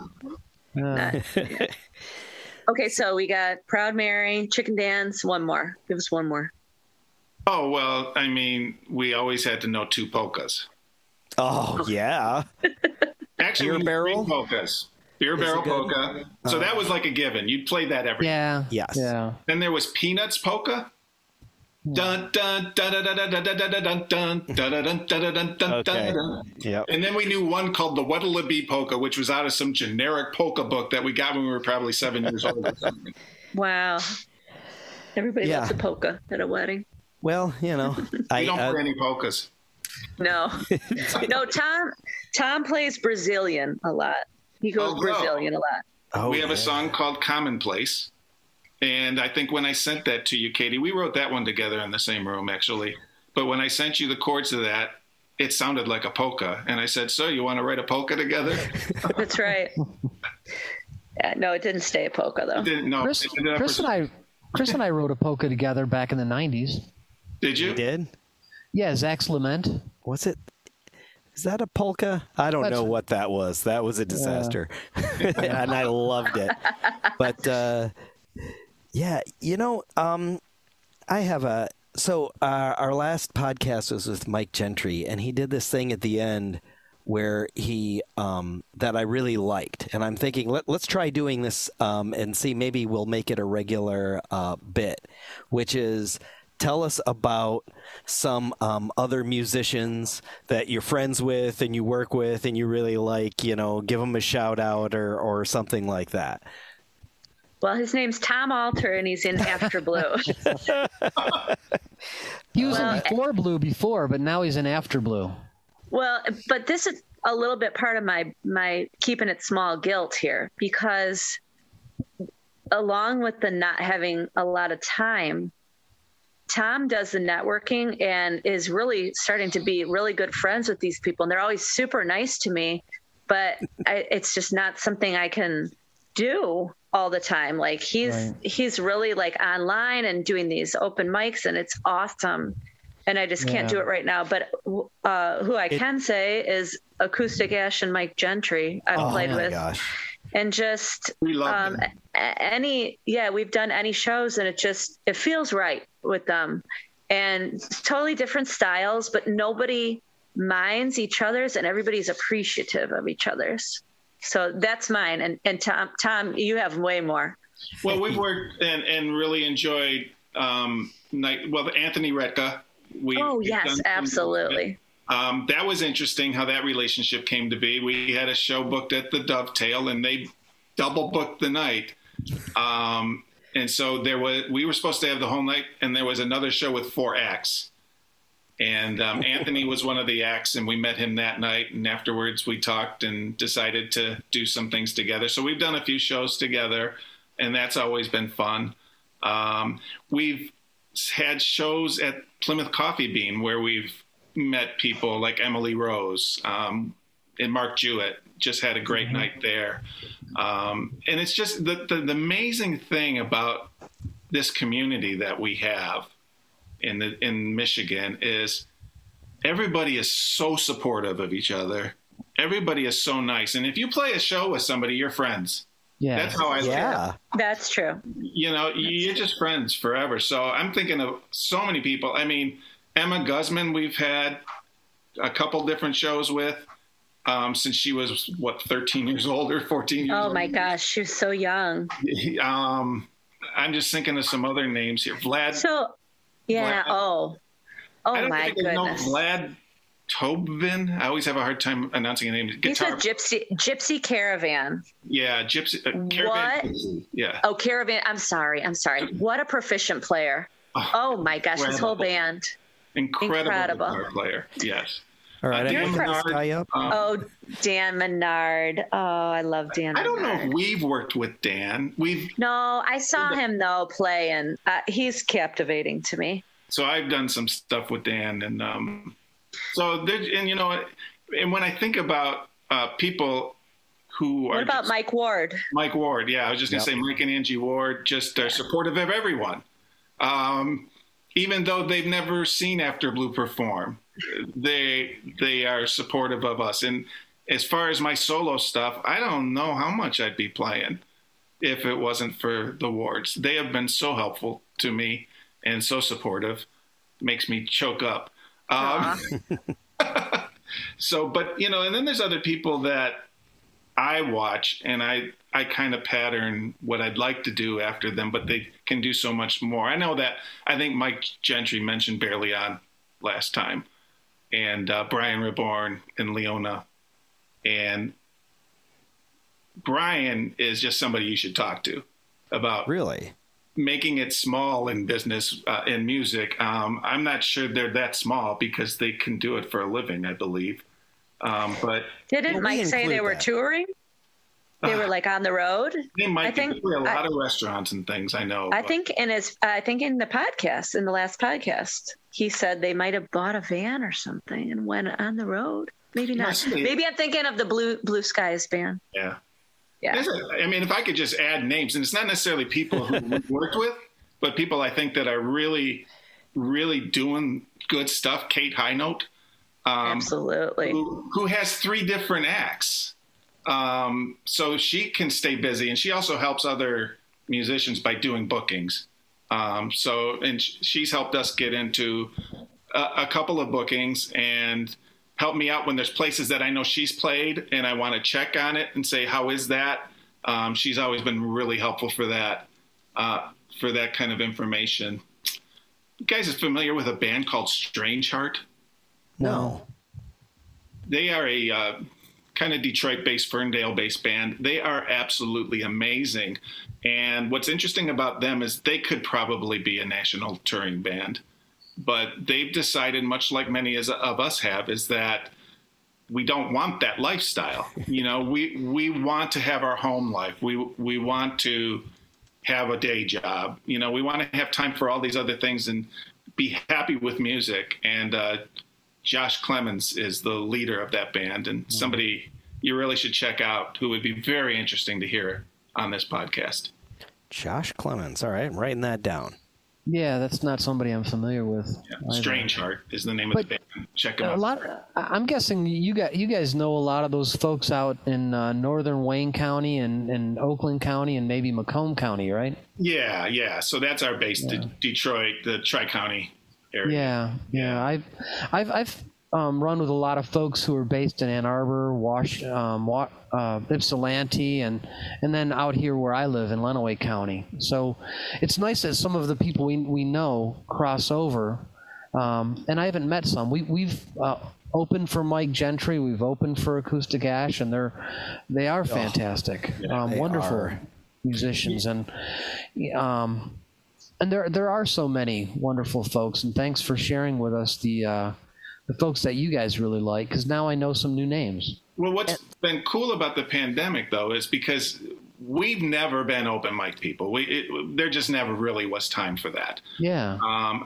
Okay, so we got Proud Mary, Chicken Dance, one more. Give us one more. Oh, well, I mean, we always had to know 2 polkas. Oh, yeah. Actually, Beer Barrel? 3 polkas. Beer Barrel polka. So that was like a given. You'd play that every day. Yes. Yeah. Then there was Peanuts polka. Dun dun dun dun dun dun dun dun dun dun dun dun dun dun. Yep. And then we knew one called the What'll It Be polka, which was out of some generic polka book that we got when we were probably 7 years old or something. Wow. Everybody loves a polka at a wedding. Well, we don't play any polkas. No. No, Tom plays Brazilian a lot. He goes Brazilian a lot. We have a song called Commonplace. And I think when I sent that to you, Katie, we wrote that one together in the same room, actually. But when I sent you the chords of that, it sounded like a polka. And I said, so you want to write a polka together? That's right. Yeah, no, it didn't stay a polka, though. It didn't, no. Chris and I wrote a polka together back in the 90s. Did you? You did? Yeah, Zach's Lament. Was it? Is that a polka? I don't know what that was. That was a disaster. And I loved it. But, yeah, I have so our last podcast was with Mike Gentry, and he did this thing at the end where he, that I really liked. And I'm thinking, let's try doing this and see, maybe we'll make it a regular bit, which is tell us about some other musicians that you're friends with and you work with and you really like, give them a shout out or something like that. Well, his name's Tom Alter, and he's in After Blue. He was in Before Blue before, but now he's in After Blue. Well, but this is a little bit part of my keeping it small guilt here, because along with the not having a lot of time, Tom does the networking and is really starting to be really good friends with these people. And they're always super nice to me, but it's just not something I can do all the time. Like he's really like online and doing these open mics, and it's awesome. And I just can't do it right now. But who I can say is Acoustic Ash and Mike Gentry I've played with. Gosh. And just we love we've done any shows, and it feels right with them. And totally different styles, but nobody minds each other's, and everybody's appreciative of each other's. So that's mine. And Tom, you have way more. Well, we've worked and really enjoyed Anthony Retka. Yes, absolutely. That was interesting how that relationship came to be. We had a show booked at the Dovetail, and they double booked the night. And so we were supposed to have the whole night, and there was another show with 4 acts. And Anthony was one of the acts, and we met him that night. And afterwards we talked and decided to do some things together. So we've done a few shows together, and that's always been fun. We've had shows at Plymouth Coffee Bean where we've met people like Emily Rose and Mark Jewett. Just had a great night there. And it's just the amazing thing about this community that we have in Michigan is everybody is so supportive of each other. Everybody is so nice. And if you play a show with somebody, you're friends. Yeah. That's how I look at it. That's true. You're just friends forever. So I'm thinking of so many people. I mean, Emma Guzman, we've had a couple different shows with since she was, 13 years old or 14 years old? Oh, my gosh. She was so young. I'm just thinking of some other names here. Vlad. Oh, my goodness. Vlad Tobin. I always have a hard time announcing a name. He's a Gypsy Caravan. Yeah, Caravan. What? Yeah. Oh, Caravan. I'm sorry. What a proficient player. Oh my gosh, his whole band. Incredible. Guitar player. Yes. All right, Dan Menard, Dan Menard. Oh, I love Dan Menard. I don't know if we've worked with Dan. No, I saw him though play, and he's captivating to me. So I've done some stuff with Dan, and and when I think about people who are. What about Mike Ward? Mike Ward, yeah, I was just gonna say Mike and Angie Ward just are supportive of everyone, even though they've never seen After Blue perform. They are supportive of us. And as far as my solo stuff, I don't know how much I'd be playing if it wasn't for the Wards. They have been so helpful to me and so supportive. Makes me choke up. So, but, and then there's other people that I watch and I kind of pattern what I'd like to do after them, but they can do so much more. I know that I think Mike Gentry mentioned Barely On last time. And Brian Reborn and Leona. And Brian is just somebody you should talk to about really making it small in business, in music. I'm not sure they're that small because they can do it for a living, I believe. But didn't Mike say they were touring? They were like on the road. They might I think be a lot of restaurants and things. I know. I think in the podcast, in the last podcast, he said they might have bought a van or something and went on the road. Maybe not. Maybe I'm thinking of the Blue Skies band. Yeah. Yeah. I mean, if I could just add names, and it's not necessarily people who we've worked with, but people I think that are really, really doing good stuff. Kate Highnote. Absolutely. Who has 3 different acts. So she can stay busy, and she also helps other musicians by doing bookings. And she's helped us get into a couple of bookings and help me out when there's places that I know she's played and I want to check on it and say, how is that? She's always been really helpful for that kind of information. You guys are familiar with a band called Strange Heart? No. They are a kind of Detroit-based, Ferndale-based band. They are absolutely amazing. And what's interesting about them is they could probably be a national touring band. But they've decided, much like many of us have, is that we don't want that lifestyle. You know, we want to have our home life. We want to have a day job. You know, we want to have time for all these other things and be happy with music. And Josh Clemens is the leader of that band, and somebody you really should check out who would be very interesting to hear on this podcast. Josh Clemens. All right, I'm writing that down. Yeah, that's not somebody I'm familiar with. Yeah. Strange Heart is the name of the band. Check them out. I'm guessing you guys know a lot of those folks out in northern Wayne County and Oakland County and maybe Macomb County, right? Yeah. So that's our base, Detroit, the Tri-County area. Yeah. I've run with a lot of folks who are based in Ann Arbor, Ypsilanti, and then out here where I live in Lenawee County. So it's nice that some of the people we know cross over. And I haven't met some. We've opened for Mike Gentry. We've opened for Acoustic Ash, and they are fantastic, wonderful musicians, and there are so many wonderful folks. And thanks for sharing with us the folks that you guys really like, because now I know some new names. Well, what's been cool about the pandemic, though, is because we've never been open mic people. There just never really was time for that. Yeah.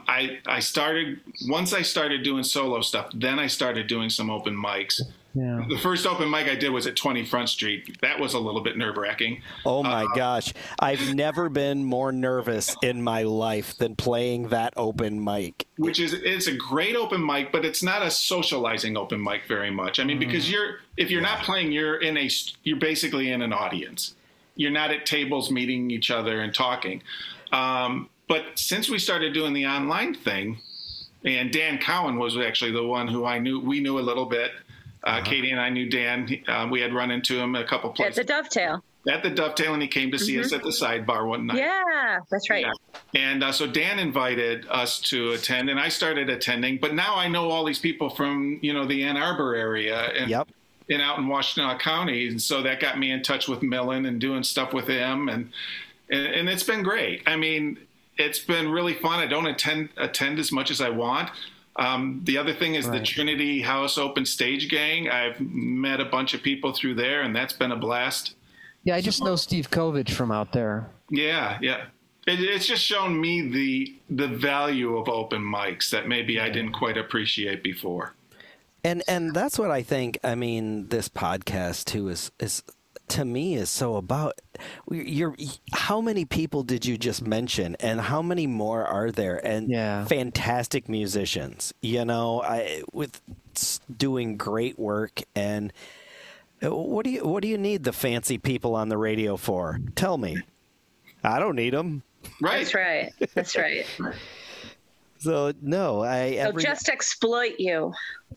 Once I started doing solo stuff, then I started doing some open mics. Yeah. The first open mic I did was at 20 Front Street. That was a little bit nerve-wracking. Oh, my gosh. I've never been more nervous in my life than playing that open mic. It's a great open mic, but it's not a socializing open mic very much. I mean, because if you're not playing, you're basically in an audience. You're not at tables meeting each other and talking. But since we started doing the online thing, and Dan Cowan was actually the one who we knew a little bit. Katie and I knew Dan. We had run into him a couple places. At the Dovetail. And he came to see us at the Sidebar one night. Yeah, that's right. Yeah. And so Dan invited us to attend, and I started attending. But now I know all these people from, the Ann Arbor area and out in Washtenaw County. And so that got me in touch with Millen and doing stuff with him. And it's been great. I mean, it's been really fun. I don't attend as much as I want. The other thing is the Trinity House Open Stage Gang. I've met a bunch of people through there, and that's been a blast. Yeah, I just know Steve Kovich from out there. Yeah. It's just shown me the value of open mics that maybe I didn't quite appreciate before. And that's what I think. I mean, this podcast too is to me is so about. How many people did you just mention, and how many more are there? And fantastic musicians, with doing great work. And what do you need the fancy people on the radio for? Tell me. I don't need them. Right. That's right. So no, just exploit you.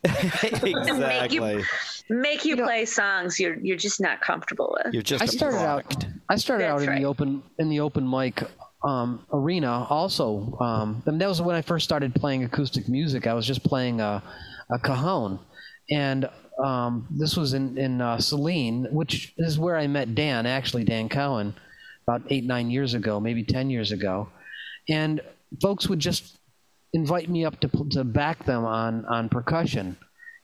Exactly. Make you play songs you're just not comfortable with. You're just. I started out in the open mic arena also, and that was when I first started playing acoustic music. I was just playing a cajon, and this was in Saline, which is where I met Dan Cowan, about 8-9 years ago, maybe 10 years ago, and folks would just invite me up to back them on percussion,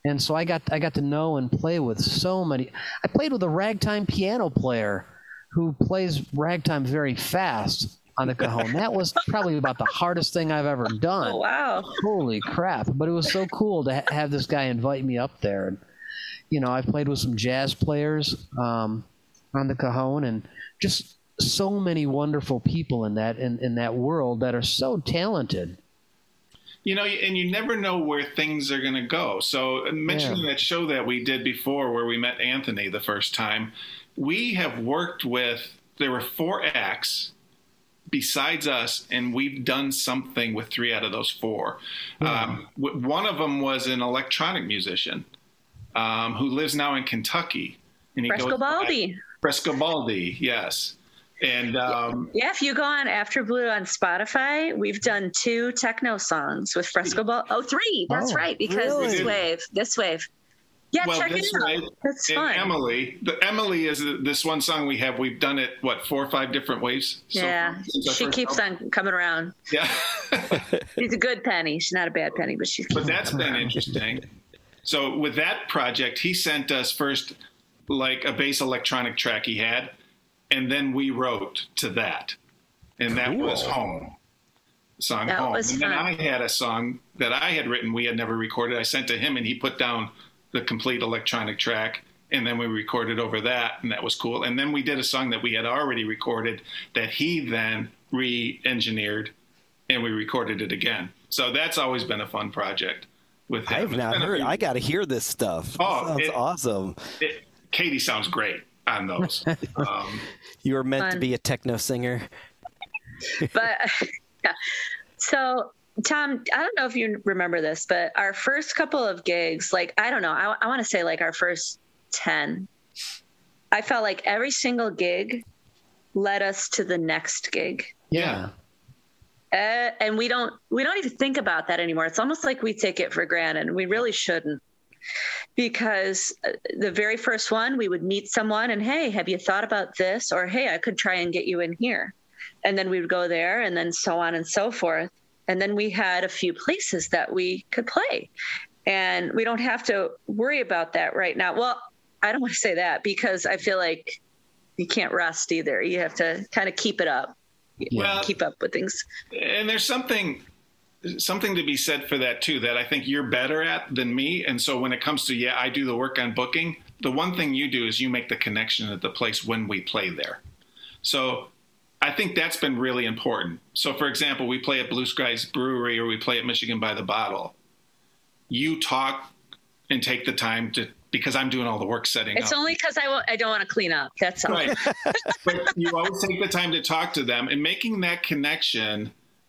And so I got to know and play with so many. I played with a ragtime piano player who plays ragtime very fast on the cajon. That was probably about the hardest thing I've ever done. Oh, wow. Holy crap. But it was so cool to have this guy invite me up there. And, you know, I've played with some jazz players on the cajon, and just so many wonderful people in that world that are so talented. You know, and you never know where things are going to go. So mentioning that show that we did before where we met Anthony the first time, we have worked with, there were 4 acts besides us, and we've done something with 3 out of those 4. One of them was an electronic musician who lives now in Kentucky. And Frescobaldi, yes. And if you go on After Blue on Spotify, we've done 2 techno songs with Frescobaldi. Oh, 3. That's right, because really? This wave. Yeah, well, check it out. That's fun. Emily is this one song we have. We've done it, 4 or 5 different waves? Yeah, she keeps on coming around. Yeah. She's a good penny. She's not a bad penny, but she's. But that's been interesting. So with that project, he sent us first like a bass electronic track he had, and then we wrote to that. And that was Home. The song that Home. And then I had a song that I had written, we had never recorded. I sent to him, and he put down the complete electronic track, and then we recorded over that, and that was cool. And then we did a song that we had already recorded that he then re-engineered, and we recorded it again. So that's always been a fun project with him. I've not heard. I got to hear this stuff. Oh, sounds awesome. Katie sounds great on those. You were meant to be a techno singer. But so Tom, I don't know if you remember this, but our first couple of gigs, like, I don't know, I want to say like our first 10, I felt like every single gig led us to the next gig. Yeah. And we don't even think about that anymore. It's almost like we take it for granted. We really shouldn't, because the very first one, we would meet someone and, hey, have you thought about this? Or, hey, I could try and get you in here. And then we would go there, and then so on and so forth. And then we had a few places that we could play, and we don't have to worry about that right now. Well, I don't want to say that, because I feel like you can't rest either. You have to kind of keep it up, keep up with things. And there's something to be said for that too, that I think you're better at than me. And so when it comes to, I do the work on booking, the one thing you do is you make the connection at the place when we play there. So I think that's been really important. So, for example, we play at Blue Skies Brewery or we play at Michigan by the Bottle. You talk and take the time to, because I'm doing all the work setting up. It's only because I don't want to clean up. That's all. Right. But you always take the time to talk to them, and making that connection,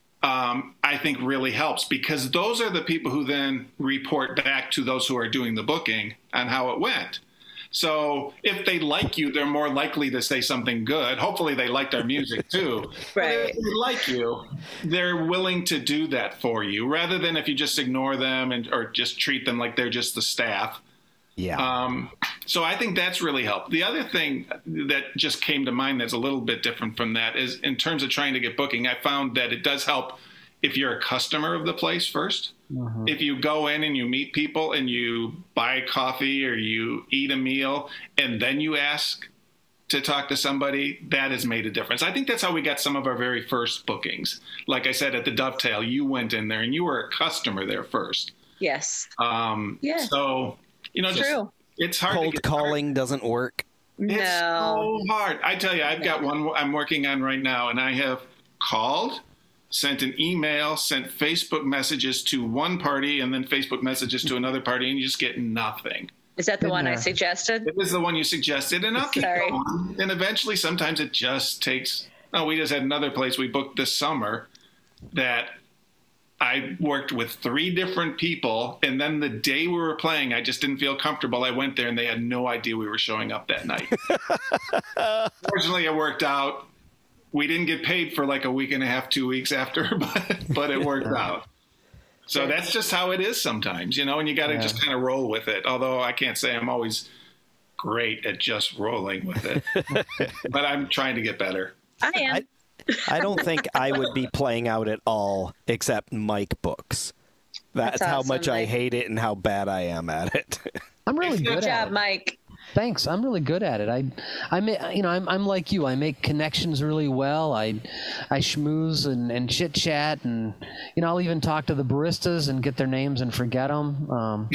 I think really helps, because those are the people who then report back to those who are doing the booking on how it went. So if they like you, they're more likely to say something good. Hopefully they liked our music too. Right. But if they like you, they're willing to do that for you, rather than if you just ignore them or just treat them like they're just the staff. Yeah. So I think that's really helped. The other thing that just came to mind that's a little bit different from that is, in terms of trying to get booking, I found that it does help if you're a customer of the place first. Mm-hmm. If you go in and you meet people and you buy coffee or you eat a meal and then you ask to talk to somebody, that has made a difference. I think that's how we got some of our very first bookings. Like I said, at the Dovetail, you went in there and you were a customer there first. Yes. So, true. It's hard. Cold calling doesn't work. It's so hard. I tell you, I've got one I'm working on right now, and I have called, sent an email, sent Facebook messages to one party, and then Facebook messages to another party, and you just get nothing. Is that the one I suggested? It was the one you suggested, and I'll keep going. And eventually, sometimes it just takes. Oh, we just had another place we booked this summer that I worked with 3 different people, and then the day we were playing, I just didn't feel comfortable. I went there, and they had no idea we were showing up that night. Fortunately, it worked out. We didn't get paid for like a week and a half, 2 weeks after, but it worked out. So that's just how it is sometimes, and you got to just kind of roll with it. Although I can't say I'm always great at just rolling with it, but I'm trying to get better. I am. I don't think I would be playing out at all except Mike books. That's how awesome, much I Mike. hate it and how bad I am at it. I'm really Good good Good at job, it. Mike. Thanks. I'm really good at it. I'm like you. I make connections really well. I schmooze and chit chat, and I'll even talk to the baristas and get their names and forget them.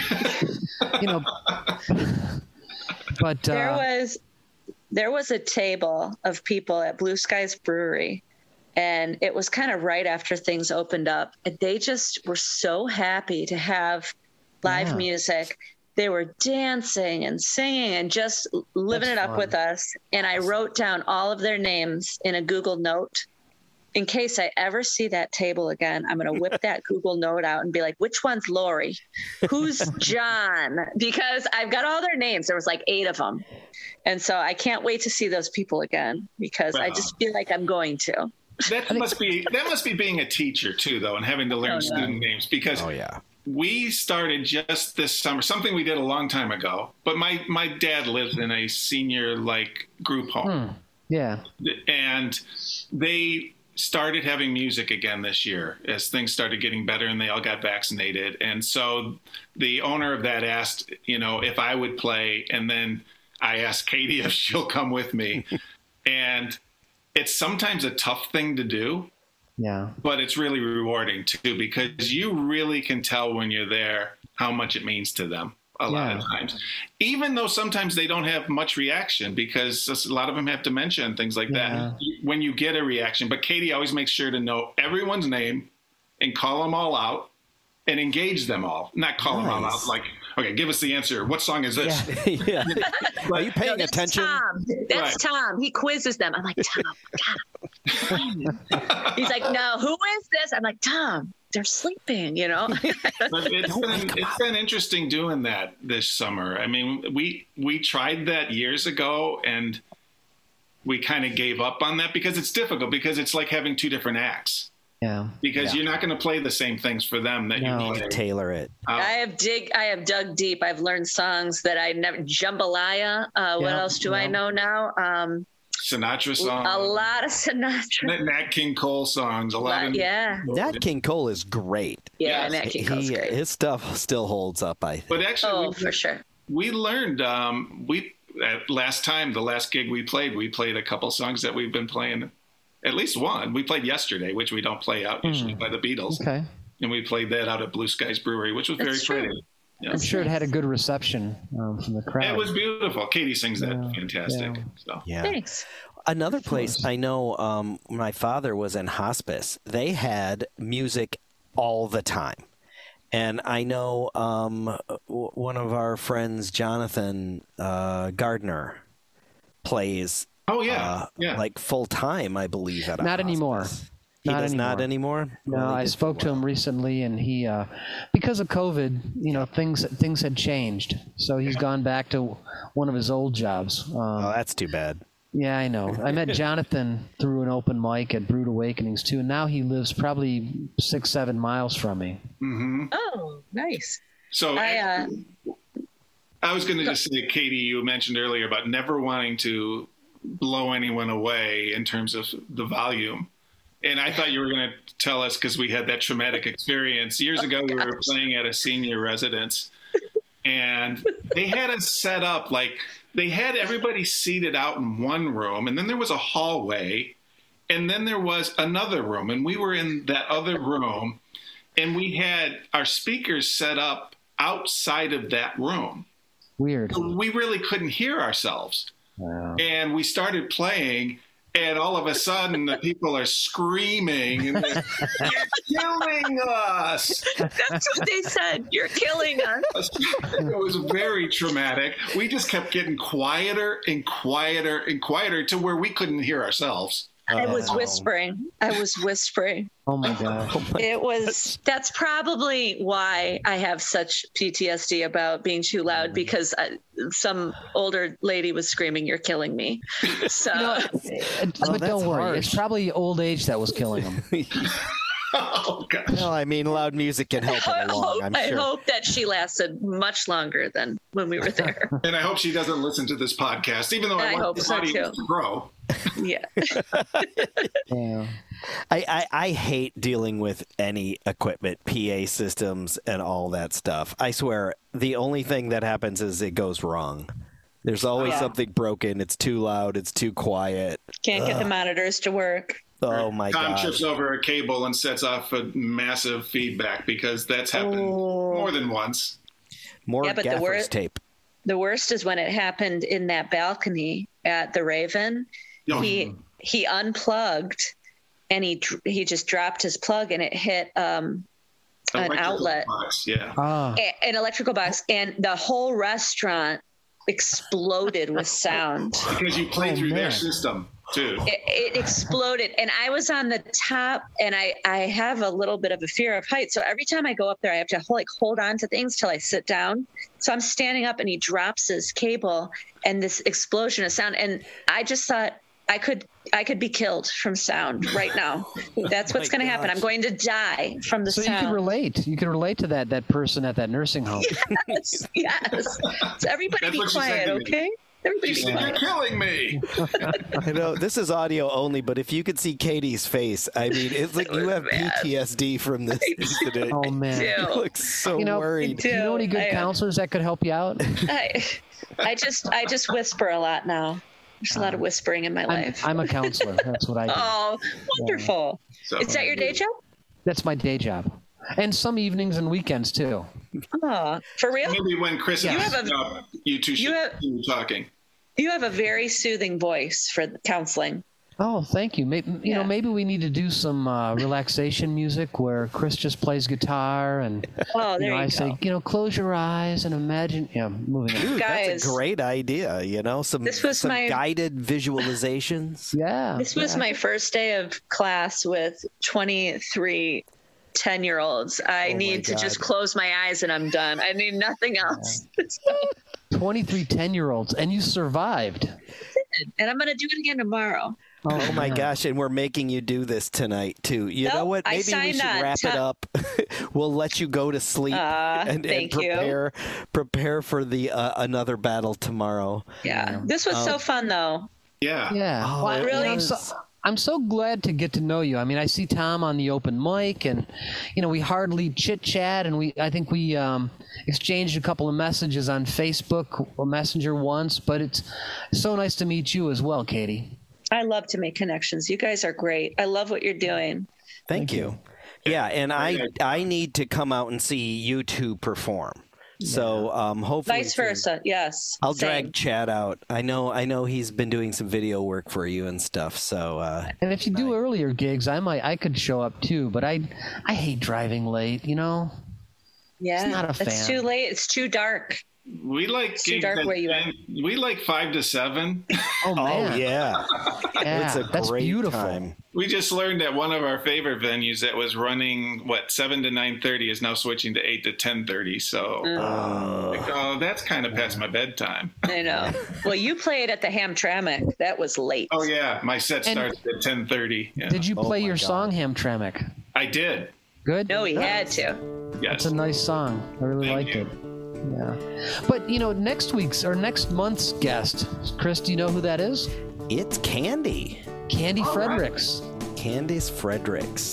But there was a table of people at Blue Skies Brewery, and it was kind of right after things opened up. And they just were so happy to have live music. They were dancing and singing and just living it up with us. And I wrote down all of their names in a Google Note. In case I ever see that table again, I'm going to whip that Google Note out and be like, which one's Lori? Who's John? Because I've got all their names. There was like 8 of them. And so I can't wait to see those people again, because I just feel like I'm going to. That must be being a teacher too, though, and having to learn student names, because we started just this summer, something we did a long time ago. But my dad lives in a senior group home. Yeah. And they started having music again this year as things started getting better and they all got vaccinated. And so the owner of that asked, if I would play, and then I asked Katie if she'll come with me. And it's sometimes a tough thing to do. Yeah. But it's really rewarding too, because you really can tell when you're there how much it means to them a lot of times, even though sometimes they don't have much reaction, because a lot of them have dementia and things like that. When you get a reaction, but Katie always makes sure to know everyone's name and call them all out and engage them all, not call them all out like, okay, give us the answer. What song is this? Yeah. Are you paying attention? Tom. That's Tom. He quizzes them. I'm like, Tom. He's like, no, who is this? I'm like, Tom, they're sleeping, But it's been interesting doing that this summer. I mean, we tried that years ago, and we kind of gave up on that because it's difficult, because it's like having 2 different acts. Yeah. Because you're not going to play the same things for them that you play. Tailor it. I have dug deep. I've learned songs that I never. Jambalaya. What else do I know now? Sinatra songs. A lot of Sinatra. Nat King Cole songs. Nat King Cole is great. Yeah, Nat King Cole's great. His stuff still holds up, I think. But actually, for sure. We learned. The last gig we played a couple songs that we've been playing. At least one. We played Yesterday, which we don't play out usually, by the Beatles. Okay. And we played that out at Blue Skies Brewery, which was very pretty. Yes. I'm sure it had a good reception from the crowd. It was beautiful. Katie sings that fantastic. Yeah. So. Yeah. Thanks. Another place I know, my father was in hospice. They had music all the time. And I know one of our friends, Jonathan Gardner, plays like full time, I believe. At Not anymore. He does not anymore. No, I spoke to him recently, and he, because of COVID, things had changed, so he's gone back to one of his old jobs. Oh, that's too bad. Yeah, I know. I met Jonathan through an open mic at Brewed Awakenings too, and now he lives probably 6-7 miles from me. Mm-hmm. Oh, nice. So I was going to just say, Katie, you mentioned earlier about never wanting to blow anyone away in terms of the volume. And I thought you were going to tell us, because we had that traumatic experience. Years ago, we were playing at a senior residence, and they had us set up they had everybody seated out in one room, and then there was a hallway, and then there was another room, and we were in that other room, and we had our speakers set up outside of that room. Weird. So we really couldn't hear ourselves. Wow. And we started playing, and all of a sudden the people are screaming, and they're, "You're killing us!" That's what they said. You're killing us. It was very traumatic. We just kept getting quieter and quieter and quieter to where we couldn't hear ourselves. I was whispering. Oh my God. That's probably why I have such PTSD about being too loud, because some older lady was screaming, "You're killing me." So, but don't worry. harsh. It's probably old age that was killing him. Oh, gosh. Well, I mean, loud music can help it along, I'm I sure. hope that she lasted much longer than when we were there. And I hope she doesn't listen to this podcast, even though I want hope the so, audience too. to grow. Yeah. Yeah. I hate dealing with any equipment, PA systems, and all that stuff. I swear, the only thing that happens is it goes wrong. There's always something broken. It's too loud. It's too quiet. Can't get the monitors to work. Oh, my Tom God. trips over a cable and sets off a massive feedback because that's happened more than once. More Yeah, but the gaffer's tape. The worst is when it happened in that balcony at the Raven. Oh. He unplugged and he just dropped his plug and it hit an Electrical outlet, box, yeah. an electrical box, and the whole restaurant exploded with sound. Because you play through their man. system, too. It exploded, and I was on the top, and I have a little bit of a fear of heights, so every time I go up there I have to hold on to things till I sit down. So I'm standing up and he drops his cable and this explosion of sound, and I just thought I could be killed from sound right now. That's what's going to happen. I'm going to die from the So sound. you can relate. You can relate to that person at that nursing home. Yes. So everybody That's be what she said quiet, to me. okay? Everybody She be said, "You're quiet. killing me." I know this is audio only, but if you could see Katie's face, I mean, it's like you have PTSD from this incident. Oh, man. You look so worried. Do you know any good counselors that could help you out? I just whisper a lot now. There's a lot of whispering in my life. I'm a counselor. That's what I do. Oh, wonderful. So- Is that your day job? That's my day job. And some evenings and weekends, too. Oh, for real? Maybe when Chris You has have a- job, you two should continue talking. You have a very soothing voice for counseling. Oh, thank you. Maybe, maybe we need to do some relaxation music where Chris just plays guitar and there I you say, go. close your eyes and imagine. Yeah, moving on. Dude, Guys, that's a great idea. Some guided visualizations. Yeah. This was my first day of class with 23 10-year-olds. I need to just close my eyes and I'm done. I need nothing else. 23 10-year-olds, and you survived. And I'm going to do it again tomorrow. Oh my gosh, and we're making you do this tonight too. You know what? I Maybe we signed should on. wrap it up. We'll let you go to sleep and thank you. prepare for the another battle tomorrow. Yeah. This was so fun though. Yeah. Yeah. Oh, Well, it really? was. I'm so glad to get to know you. I mean, I see Tom on the open mic, and we hardly chit chat, and I think we exchanged a couple of messages on Facebook or Messenger once. But it's so nice to meet you as well, Katie. I love to make connections. You guys are great. I love what you're doing. Thank you. Yeah, and I need to come out and see you two perform. So hopefully, Vice versa. Yes. I'll Same. drag Chad out. I know he's been doing some video work for you and stuff. So And if you do earlier gigs, I could show up too. But I hate driving late. Yeah. It's not a fan. It's too late. It's too dark. We like It's too gigs dark that where you are. end- we like 5 to 7. Oh man, oh yeah, yeah, it's a that's great beautiful. time. We just learned that one of our favorite venues that was running 7 to 9:30 is now switching to 8 to 10:30. So that's kind of past my bedtime. I know. Well, you played at the Hamtramck. That was late. Oh yeah, my set starts at 10:30. Yeah. Did you play my your God. song Hamtramck? I did. Good. No, he had to. Yes. It's a nice song. I really Thank liked you. it. Yeah. But next month's guest, Chris, do you know who that is? It's Candy. Candy Fredericks. Candice Fredericks.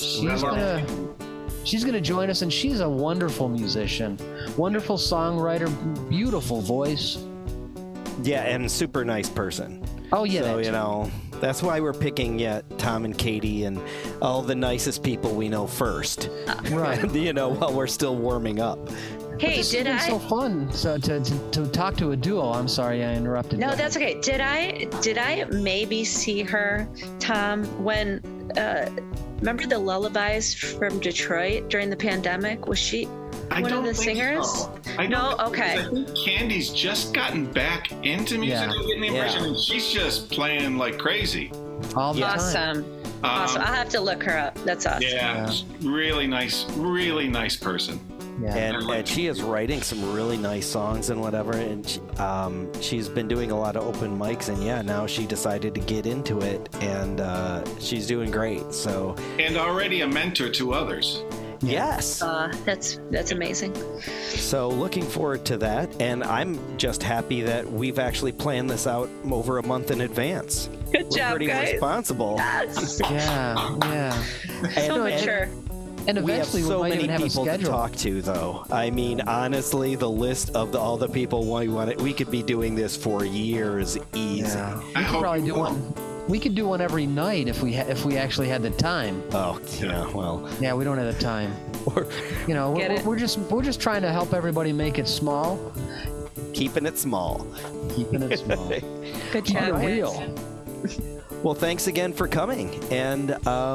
She's gonna join us, and she's a wonderful musician, wonderful songwriter, beautiful voice. Yeah, and super nice person. Oh yeah, So, that too. that's why we're picking Tom and Katie and all the nicest people we know first. Right. While we're still warming up. Hey, This has did been I? so fun to talk to a duo. I'm sorry I interrupted. No, you. that's okay. Did I maybe see her, Tom, when remember the Lullabies from Detroit during the pandemic? Was she I one don't of the think singers? so. I No? don't think Okay. so. I think Candy's just gotten back into music. Yeah. I'm getting the impression Yeah. that she's just playing like crazy. all the time. Awesome. I'll have to look her up. That's awesome. Yeah, really nice person. And she is writing some really nice songs and whatever. And she's been doing a lot of open mics. And yeah, now she decided to get into it, and she's doing great. So and already a mentor to others. Yes. That's amazing. So looking forward to that. And I'm just happy that we've actually planned this out over a month in advance. Good job, pretty guys. Responsible. Yes. Yeah. So mature. And We have eventually so might many even have a people to schedule. talk to, though. I mean, honestly, the list of all the people we could be doing this for years easy. Yeah. I We could hope probably you do will. one. We could do one every night if we actually had the time. Oh, yeah, well. Yeah, we don't have the time. Or You know, Get it. we're just trying to help everybody make it small, keeping it small. keeping it small. Good Keep job, it guys. real. Well, thanks again for coming. And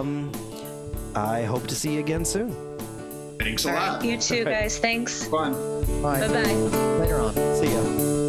I hope to see you again soon. Thanks a lot. You too, guys. Thanks. Fun. Bye. Bye-bye. Later on. See ya.